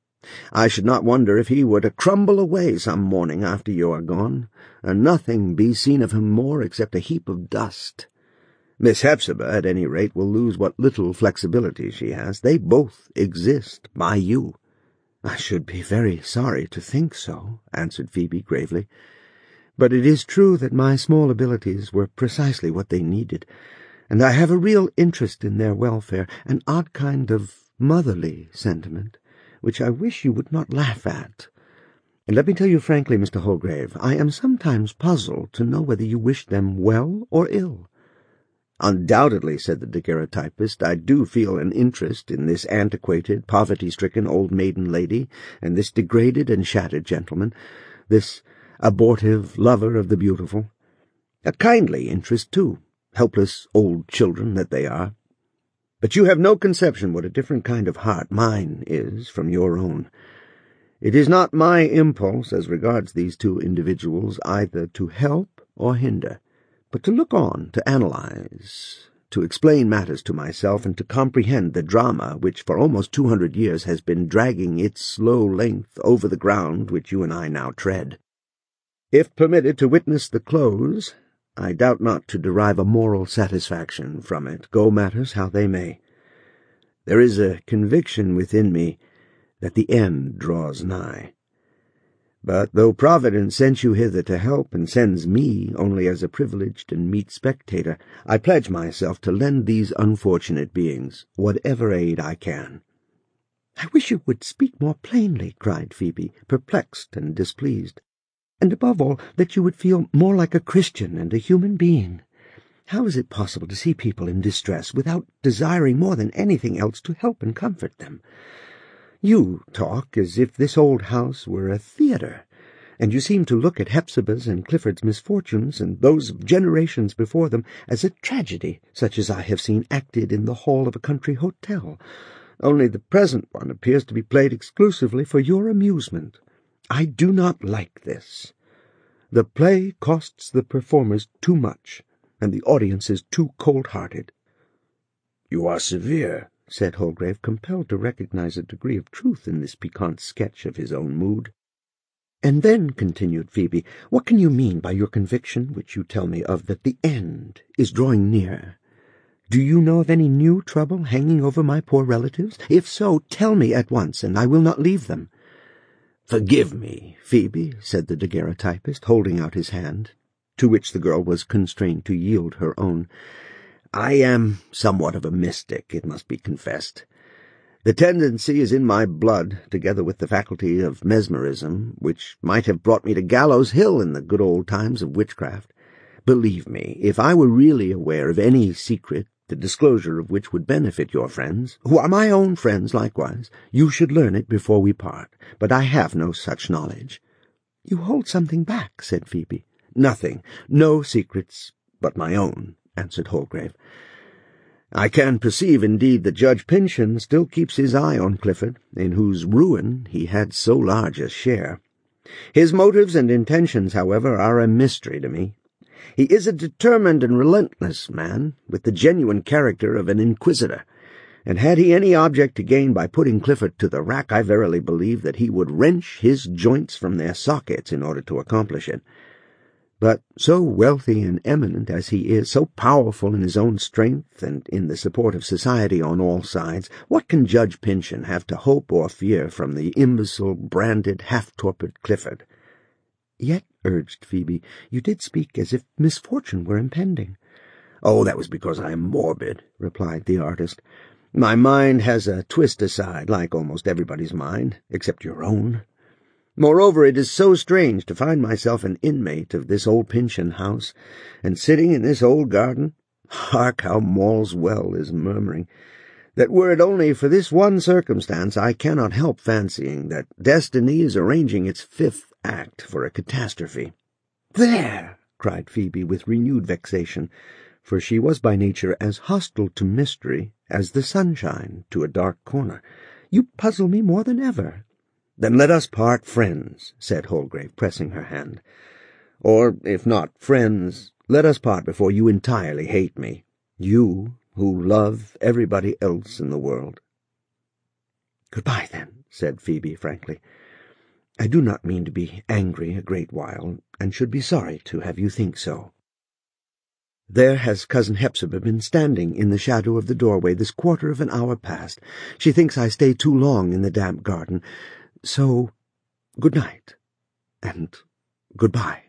I should not wonder if he were to crumble away some morning after you are gone, and nothing be seen of him more except a heap of dust. Miss Hepzibah, at any rate, will lose what little flexibility she has. They both exist by you. I should be very sorry to think so, answered Phoebe gravely. But it is true that my small abilities were precisely what they needed, and I have a real interest in their welfare, an odd kind of motherly sentiment, which I wish you would not laugh at. And let me tell you frankly, Mister Holgrave, I am sometimes puzzled to know whether you wish them well or ill. Undoubtedly, said the daguerreotypist, I do feel an interest in this antiquated, poverty-stricken old maiden lady, and this degraded and shattered gentleman, this abortive lover of the beautiful. A kindly interest, too, helpless old children that they are. But you have no conception what a different kind of heart mine is from your own. It is not my impulse, as regards these two individuals, either to help or hinder, but to look on, to analyze, to explain matters to myself, and to comprehend the drama which for almost two hundred years has been dragging its slow length over the ground which you and I now tread. If permitted to witness the close, I doubt not to derive a moral satisfaction from it, go matters how they may. There is a conviction within me that the end draws nigh. But though Providence sent you hither to help, and sends me only as a privileged and meet spectator, I pledge myself to lend these unfortunate beings whatever aid I can." "I wish you would speak more plainly," cried Phoebe, perplexed and displeased. "And above all, that you would feel more like a Christian and a human being. How is it possible to see people in distress without desiring more than anything else to help and comfort them? You talk as if this old house were a theatre, and you seem to look at Hepzibah's and Clifford's misfortunes and those of generations before them as a tragedy, such as I have seen acted in the hall of a country hotel. Only the present one appears to be played exclusively for your amusement. I do not like this. The play costs the performers too much, and the audience is too cold-hearted." "You are severe," said Holgrave, compelled to recognize a degree of truth in this piquant sketch of his own mood. "And then," continued Phoebe, "what can you mean by your conviction, which you tell me of, that the end is drawing near? Do you know of any new trouble hanging over my poor relatives? If so, tell me at once, and I will not leave them." "Forgive me, Phoebe," said the daguerreotypist, holding out his hand, to which the girl was constrained to yield her own. "I am somewhat of a mystic, it must be confessed. The tendency is in my blood, together with the faculty of mesmerism, which might have brought me to Gallows Hill in the good old times of witchcraft. Believe me, if I were really aware of any secret, the disclosure of which would benefit your friends, who are my own friends likewise, you should learn it before we part. But I have no such knowledge." "You hold something back," said Phoebe. "Nothing. No secrets but my own," answered Holgrave. "I can perceive, indeed, that Judge Pynchon still keeps his eye on Clifford, in whose ruin he had so large a share. His motives and intentions, however, are a mystery to me. He is a determined and relentless man, with the genuine character of an inquisitor, and had he any object to gain by putting Clifford to the rack, I verily believe that he would wrench his joints from their sockets in order to accomplish it. But so wealthy and eminent as he is, so powerful in his own strength and in the support of society on all sides, what can Judge Pynchon have to hope or fear from the imbecile, branded, half-torpid Clifford?" "Yet," urged Phoebe, "you did speak as if misfortune were impending." "Oh, that was because I am morbid," replied the artist. "My mind has a twist aside, like almost everybody's mind, except your own. Moreover, it is so strange to find myself an inmate of this old Pynchon house, and sitting in this old garden, hark how Mall's Well is murmuring, that were it only for this one circumstance, I cannot help fancying that destiny is arranging its fifth act for a catastrophe." "There!" cried Phoebe with renewed vexation, for she was by nature as hostile to mystery as the sunshine to a dark corner. "You puzzle me more than ever." "Then let us part friends," said Holgrave, pressing her hand. "Or, if not friends, let us part before you entirely hate me, you who love everybody else in the world." "Goodbye, then," said Phoebe frankly. "I do not mean to be angry a great while, and should be sorry to have you think so. There has Cousin Hepzibah been standing in the shadow of the doorway this quarter of an hour past. She thinks I stay too long in the damp garden. So, good night, and goodbye."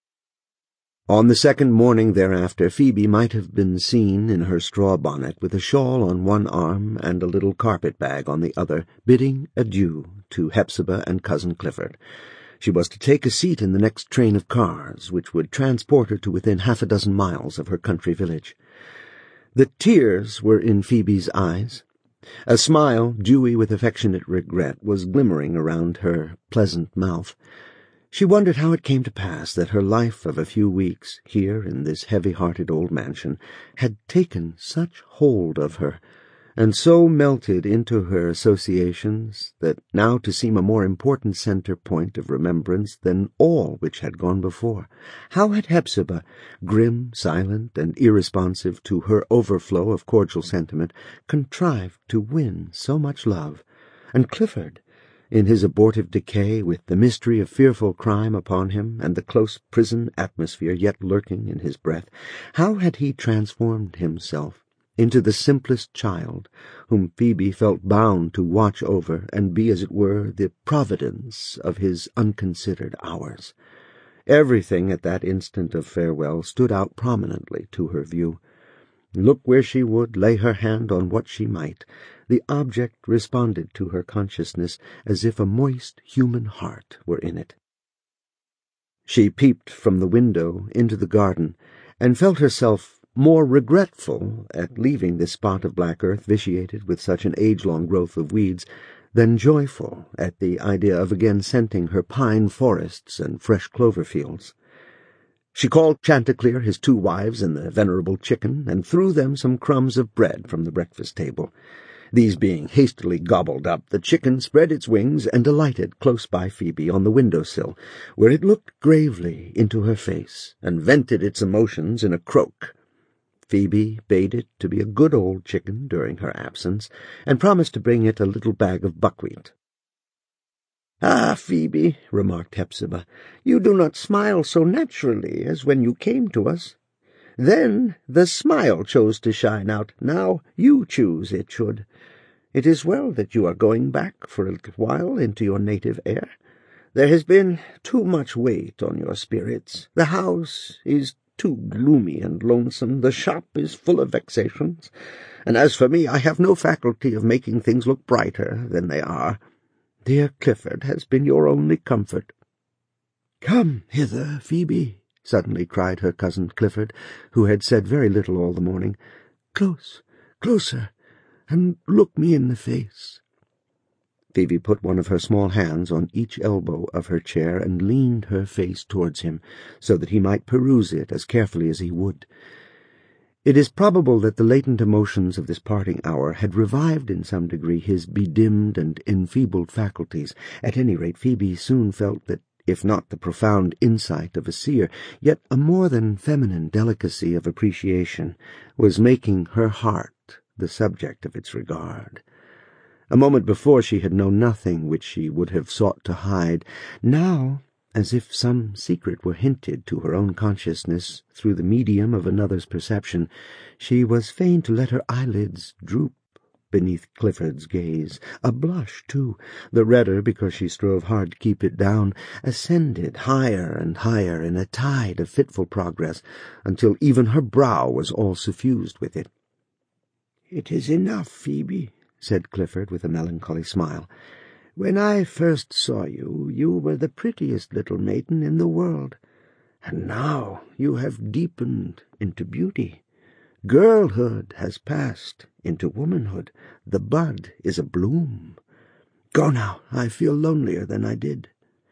On the second morning thereafter, Phoebe might have been seen in her straw bonnet, with a shawl on one arm and a little carpet-bag on the other, bidding adieu to Hepzibah and Cousin Clifford. She was to take a seat in the next train of cars, which would transport her to within half a dozen miles of her country village. The tears were in Phoebe's eyes. A smile, dewy with affectionate regret, was glimmering around her pleasant mouth. She wondered how it came to pass that her life of a few weeks, here in this heavy-hearted old mansion, had taken such hold of her, and so melted into her associations that now to seem a more important centre point of remembrance than all which had gone before. How had Hepzibah, grim, silent, and irresponsive to her overflow of cordial sentiment, contrived to win so much love? And Clifford, in his abortive decay, with the mystery of fearful crime upon him, and the close prison atmosphere yet lurking in his breath, how had he transformed himself into the simplest child, whom Phoebe felt bound to watch over and be, as it were, the providence of his unconsidered hours. Everything at that instant of farewell stood out prominently to her view. Look where she would, lay her hand on what she might, the object responded to her consciousness as if a moist human heart were in it. She peeped from the window into the garden, and felt herself more regretful at leaving this spot of black earth vitiated with such an age-long growth of weeds than joyful at the idea of again scenting her pine forests and fresh clover fields. She called Chanticleer, his two wives, and the venerable chicken, and threw them some crumbs of bread from the breakfast table. These being hastily gobbled up, the chicken spread its wings and alighted close by Phoebe on the window-sill, where it looked gravely into her face and vented its emotions in a croak. Phoebe bade it to be a good old chicken during her absence, and promised to bring it a little bag of buckwheat. "Ah, Phoebe," remarked Hepzibah, "you do not smile so naturally as when you came to us. Then the smile chose to shine out. Now you choose it should. It is well that you are going back for a little while into your native air. There has been too much weight on your spirits. The house is too gloomy and lonesome. The shop is full of vexations. And as for me, I have no faculty of making things look brighter than they are. Dear Clifford has been your only comfort." "Come hither, Phoebe," suddenly cried her cousin Clifford, who had said very little all the morning. "Close, closer, and look me in the face." Phoebe put one of her small hands on each elbow of her chair and leaned her face towards him, so that he might peruse it as carefully as he would. It is probable that the latent emotions of this parting hour had revived in some degree his bedimmed and enfeebled faculties. At any rate, Phoebe soon felt that, if not the profound insight of a seer, yet a more than feminine delicacy of appreciation was making her heart the subject of its regard. A moment before she had known nothing which she would have sought to hide. Now, as if some secret were hinted to her own consciousness through the medium of another's perception, she was fain to let her eyelids droop beneath Clifford's gaze. A blush, too, the redder because she strove hard to keep it down, ascended higher and higher in a tide of fitful progress, until even her brow was all suffused with it. "It is enough, Phoebe," said Clifford with a melancholy smile. "When I first saw you, you were the prettiest little maiden in the world, and now you have deepened into beauty. Girlhood has passed into womanhood. The bud is a bloom. Go now, I feel lonelier than I did."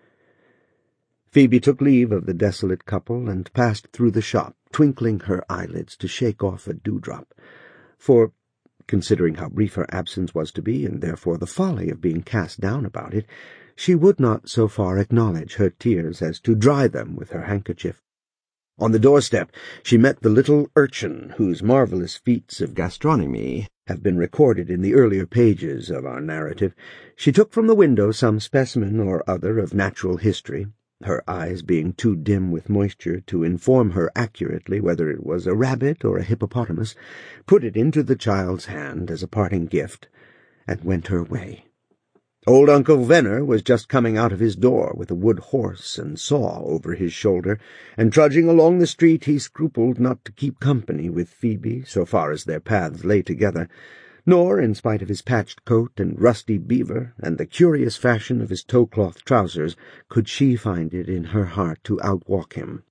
Phoebe took leave of the desolate couple and passed through the shop, twinkling her eyelids to shake off a dewdrop, for, considering how brief her absence was to be, and therefore the folly of being cast down about it, she would not so far acknowledge her tears as to dry them with her handkerchief. On the doorstep she met the little urchin whose marvellous feats of gastronomy have been recorded in the earlier pages of our narrative. She took from the window some specimen or other of natural history, her eyes being too dim with moisture to inform her accurately whether it was a rabbit or a hippopotamus, put it into the child's hand as a parting gift, and went her way. Old Uncle Venner was just coming out of his door with a wood horse and saw over his shoulder, and trudging along the street he scrupled not to keep company with Phoebe so far as their paths lay together, nor, in spite of his patched coat and rusty beaver and the curious fashion of his tow-cloth trousers, could she find it in her heart to outwalk him.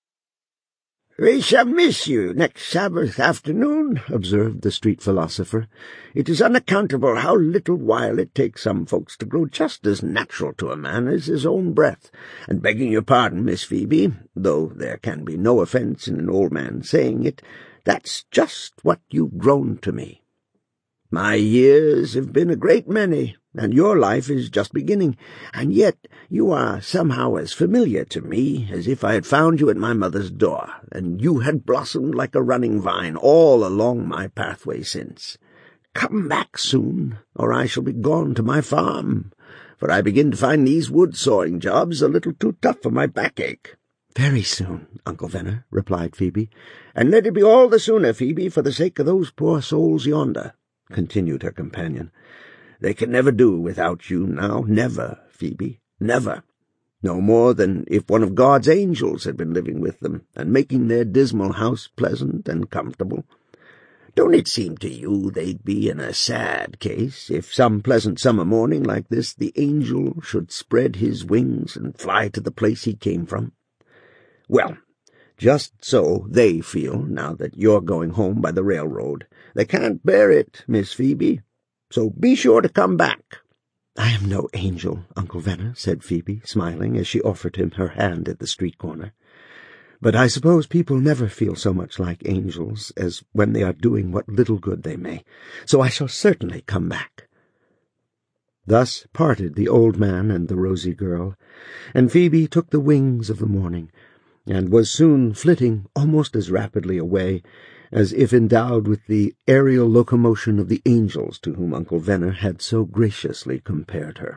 "We shall miss you next Sabbath afternoon," observed the street philosopher. "It is unaccountable how little while it takes some folks to grow just as natural to a man as his own breath, and begging your pardon, Miss Phoebe, though there can be no offence in an old man saying it, that's just what you've grown to me. My years have been a great many, and your life is just beginning, and yet you are somehow as familiar to me as if I had found you at my mother's door, and you had blossomed like a running vine all along my pathway since. Come back soon, or I shall be gone to my farm, for I begin to find these wood-sawing jobs a little too tough for my backache. "Very soon, Uncle Venner," replied Phoebe. "And let it be all the sooner, Phoebe, for the sake of those poor souls yonder," continued her companion. "They can never do without you now, never, Phoebe, never. No more than if one of God's angels had been living with them, and making their dismal house pleasant and comfortable. Don't it seem to you they'd be in a sad case if some pleasant summer morning like this the angel should spread his wings and fly to the place he came from? Well, just so they feel now that you're going home by the railroad. They can't bear it, Miss Phoebe, so be sure to come back." "I am no angel, Uncle Venner," said Phoebe, smiling as she offered him her hand at the street corner. "But I suppose people never feel so much like angels as when they are doing what little good they may, so I shall certainly come back." Thus parted the old man and the rosy girl, and Phoebe took the wings of the morning, and was soon flitting almost as rapidly away as if endowed with the aerial locomotion of the angels to whom Uncle Venner had so graciously compared her.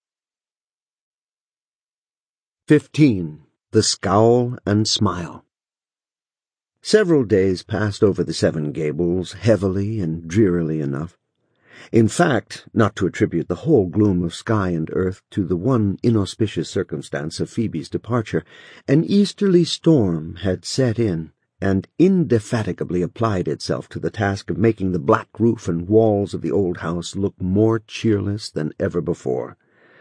Fifteen. The Scowl and Smile. Several days passed over the Seven Gables heavily and drearily enough. In fact, not to attribute the whole gloom of sky and earth to the one inauspicious circumstance of Phoebe's departure, an easterly storm had set in, and indefatigably applied itself to the task of making the black roof and walls of the old house look more cheerless than ever before.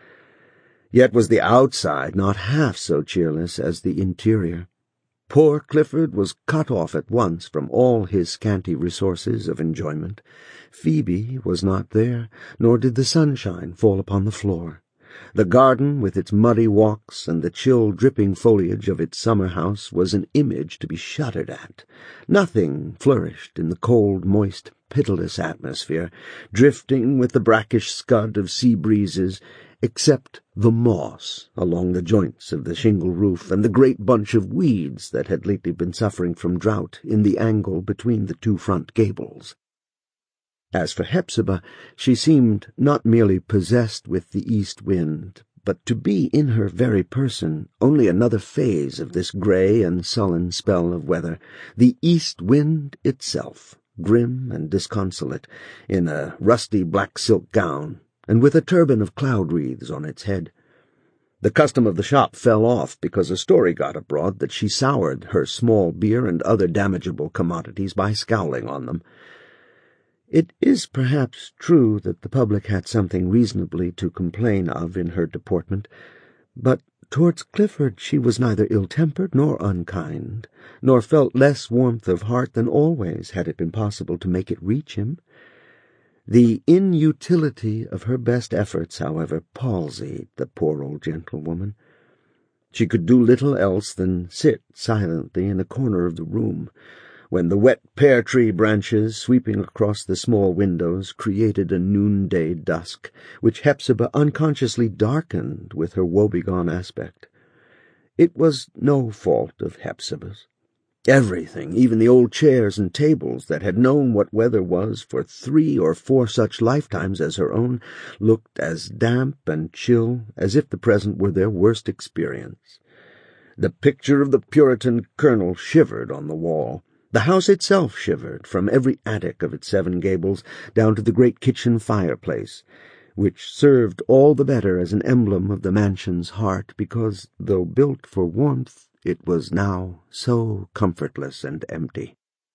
Yet was the outside not half so cheerless as the interior. Poor Clifford was cut off at once from all his scanty resources of enjoyment. Phoebe was not there, nor did the sunshine fall upon the floor. The garden, with its muddy walks and the chill dripping foliage of its summer house, was an image to be shuddered at. Nothing flourished in the cold, moist, pitiless atmosphere, drifting with the brackish scud of sea breezes, except the moss along the joints of the shingle roof and the great bunch of weeds that had lately been suffering from drought in the angle between the two front gables. As for Hepzibah, she seemed not merely possessed with the east wind, but to be in her very person only another phase of this grey and sullen spell of weather, the east wind itself, grim and disconsolate, in a rusty black silk gown, and with a turban of cloud-wreaths on its head. The custom of the shop fell off because a story got abroad that she soured her small beer and other damageable commodities by scowling on them. It is perhaps true that the public had something reasonably to complain of in her deportment, but towards Clifford she was neither ill-tempered nor unkind, nor felt less warmth of heart than always, had it been possible to make it reach him. The inutility of her best efforts, however, palsied the poor old gentlewoman. She could do little else than sit silently in a corner of the room, when the wet pear-tree branches sweeping across the small windows created a noonday dusk, which Hepzibah unconsciously darkened with her woebegone aspect. It was no fault of Hepzibah's. Everything, even the old chairs and tables that had known what weather was for three or four such lifetimes as her own, looked as damp and chill as if the present were their worst experience. The picture of the Puritan colonel shivered on the wall. The house itself shivered from every attic of its seven gables down to the great kitchen fireplace, which served all the better as an emblem of the mansion's heart, because, though built for warmth, it was now so comfortless and empty.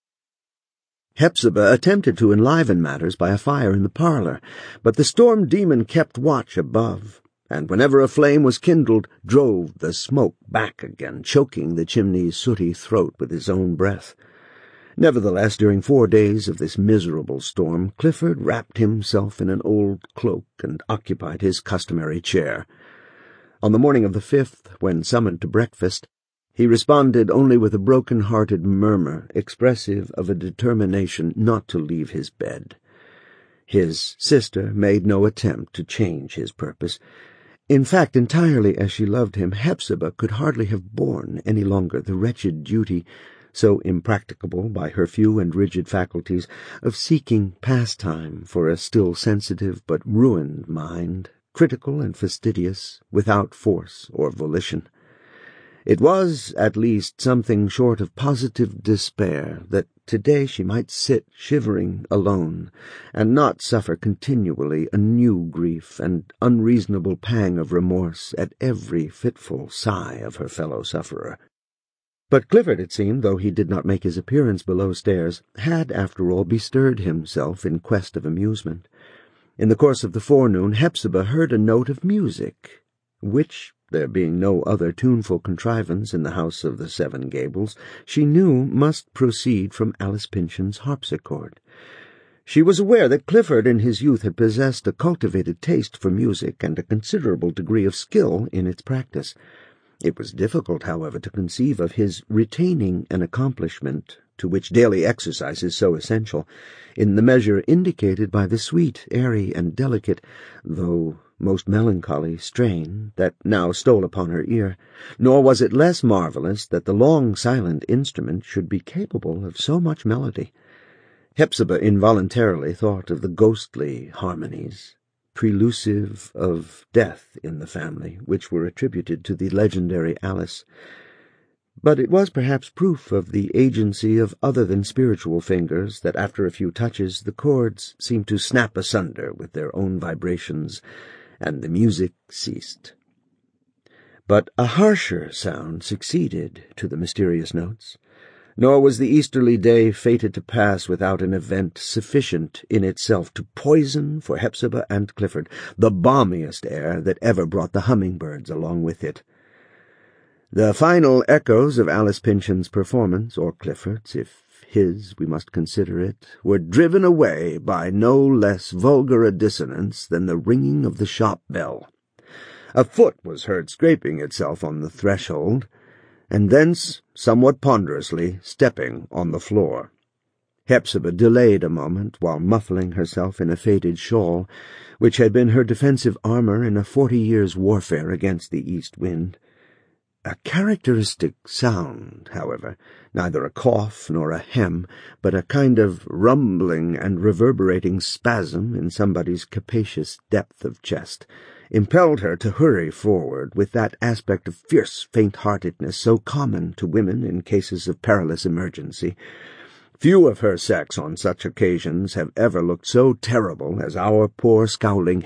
Hepzibah attempted to enliven matters by a fire in the parlour, but the storm-demon kept watch above, and whenever a flame was kindled, drove the smoke back again, choking the chimney's sooty throat with his own breath. Nevertheless, during four days of this miserable storm, Clifford wrapped himself in an old cloak and occupied his customary chair. On the morning of the fifth, when summoned to breakfast, he responded only with a broken-hearted murmur expressive of a determination not to leave his bed. His sister made no attempt to change his purpose. In fact, entirely as she loved him, Hepzibah could hardly have borne any longer the wretched duty, so impracticable by her few and rigid faculties, of seeking pastime for a still sensitive but ruined mind, critical and fastidious, without force or volition. It was, at least, something short of positive despair that today she might sit shivering alone, and not suffer continually a new grief and unreasonable pang of remorse at every fitful sigh of her fellow-sufferer. But Clifford, it seemed, though he did not make his appearance below stairs, had, after all, bestirred himself in quest of amusement. In the course of the forenoon, Hepzibah heard a note of music, which, there being no other tuneful contrivance in the house of the Seven Gables, she knew must proceed from Alice Pynchon's harpsichord. She was aware that Clifford in his youth had possessed a cultivated taste for music and a considerable degree of skill in its practice. It was difficult, however, to conceive of his retaining an accomplishment to which daily exercise is so essential, in the measure indicated by the sweet, airy, and delicate, though most melancholy, strain that now stole upon her ear, nor was it less marvellous that the long silent instrument should be capable of so much melody. Hepzibah involuntarily thought of the ghostly harmonies, prelusive of death in the family, which were attributed to the legendary Alice. But it was perhaps proof of the agency of other than spiritual fingers that after a few touches the chords seemed to snap asunder with their own vibrations, and the music ceased. But a harsher sound succeeded to the mysterious notes, nor was the easterly day fated to pass without an event sufficient in itself to poison for Hepzibah and Clifford the balmiest air that ever brought the hummingbirds along with it. The final echoes of Alice Pynchon's performance, or Clifford's, if his we must consider it, were driven away by no less vulgar a dissonance than the ringing of the shop bell. A foot was heard scraping itself on the threshold, and thence, somewhat ponderously, stepping on the floor. Hepzibah delayed a moment while muffling herself in a faded shawl, which had been her defensive armour in a forty years' warfare against the east wind. A characteristic sound, however, neither a cough nor a hem, but a kind of rumbling and reverberating spasm in somebody's capacious depth of chest, impelled her to hurry forward with that aspect of fierce faint-heartedness so common to women in cases of perilous emergency. Few of her sex on such occasions have ever looked so terrible as our poor scowling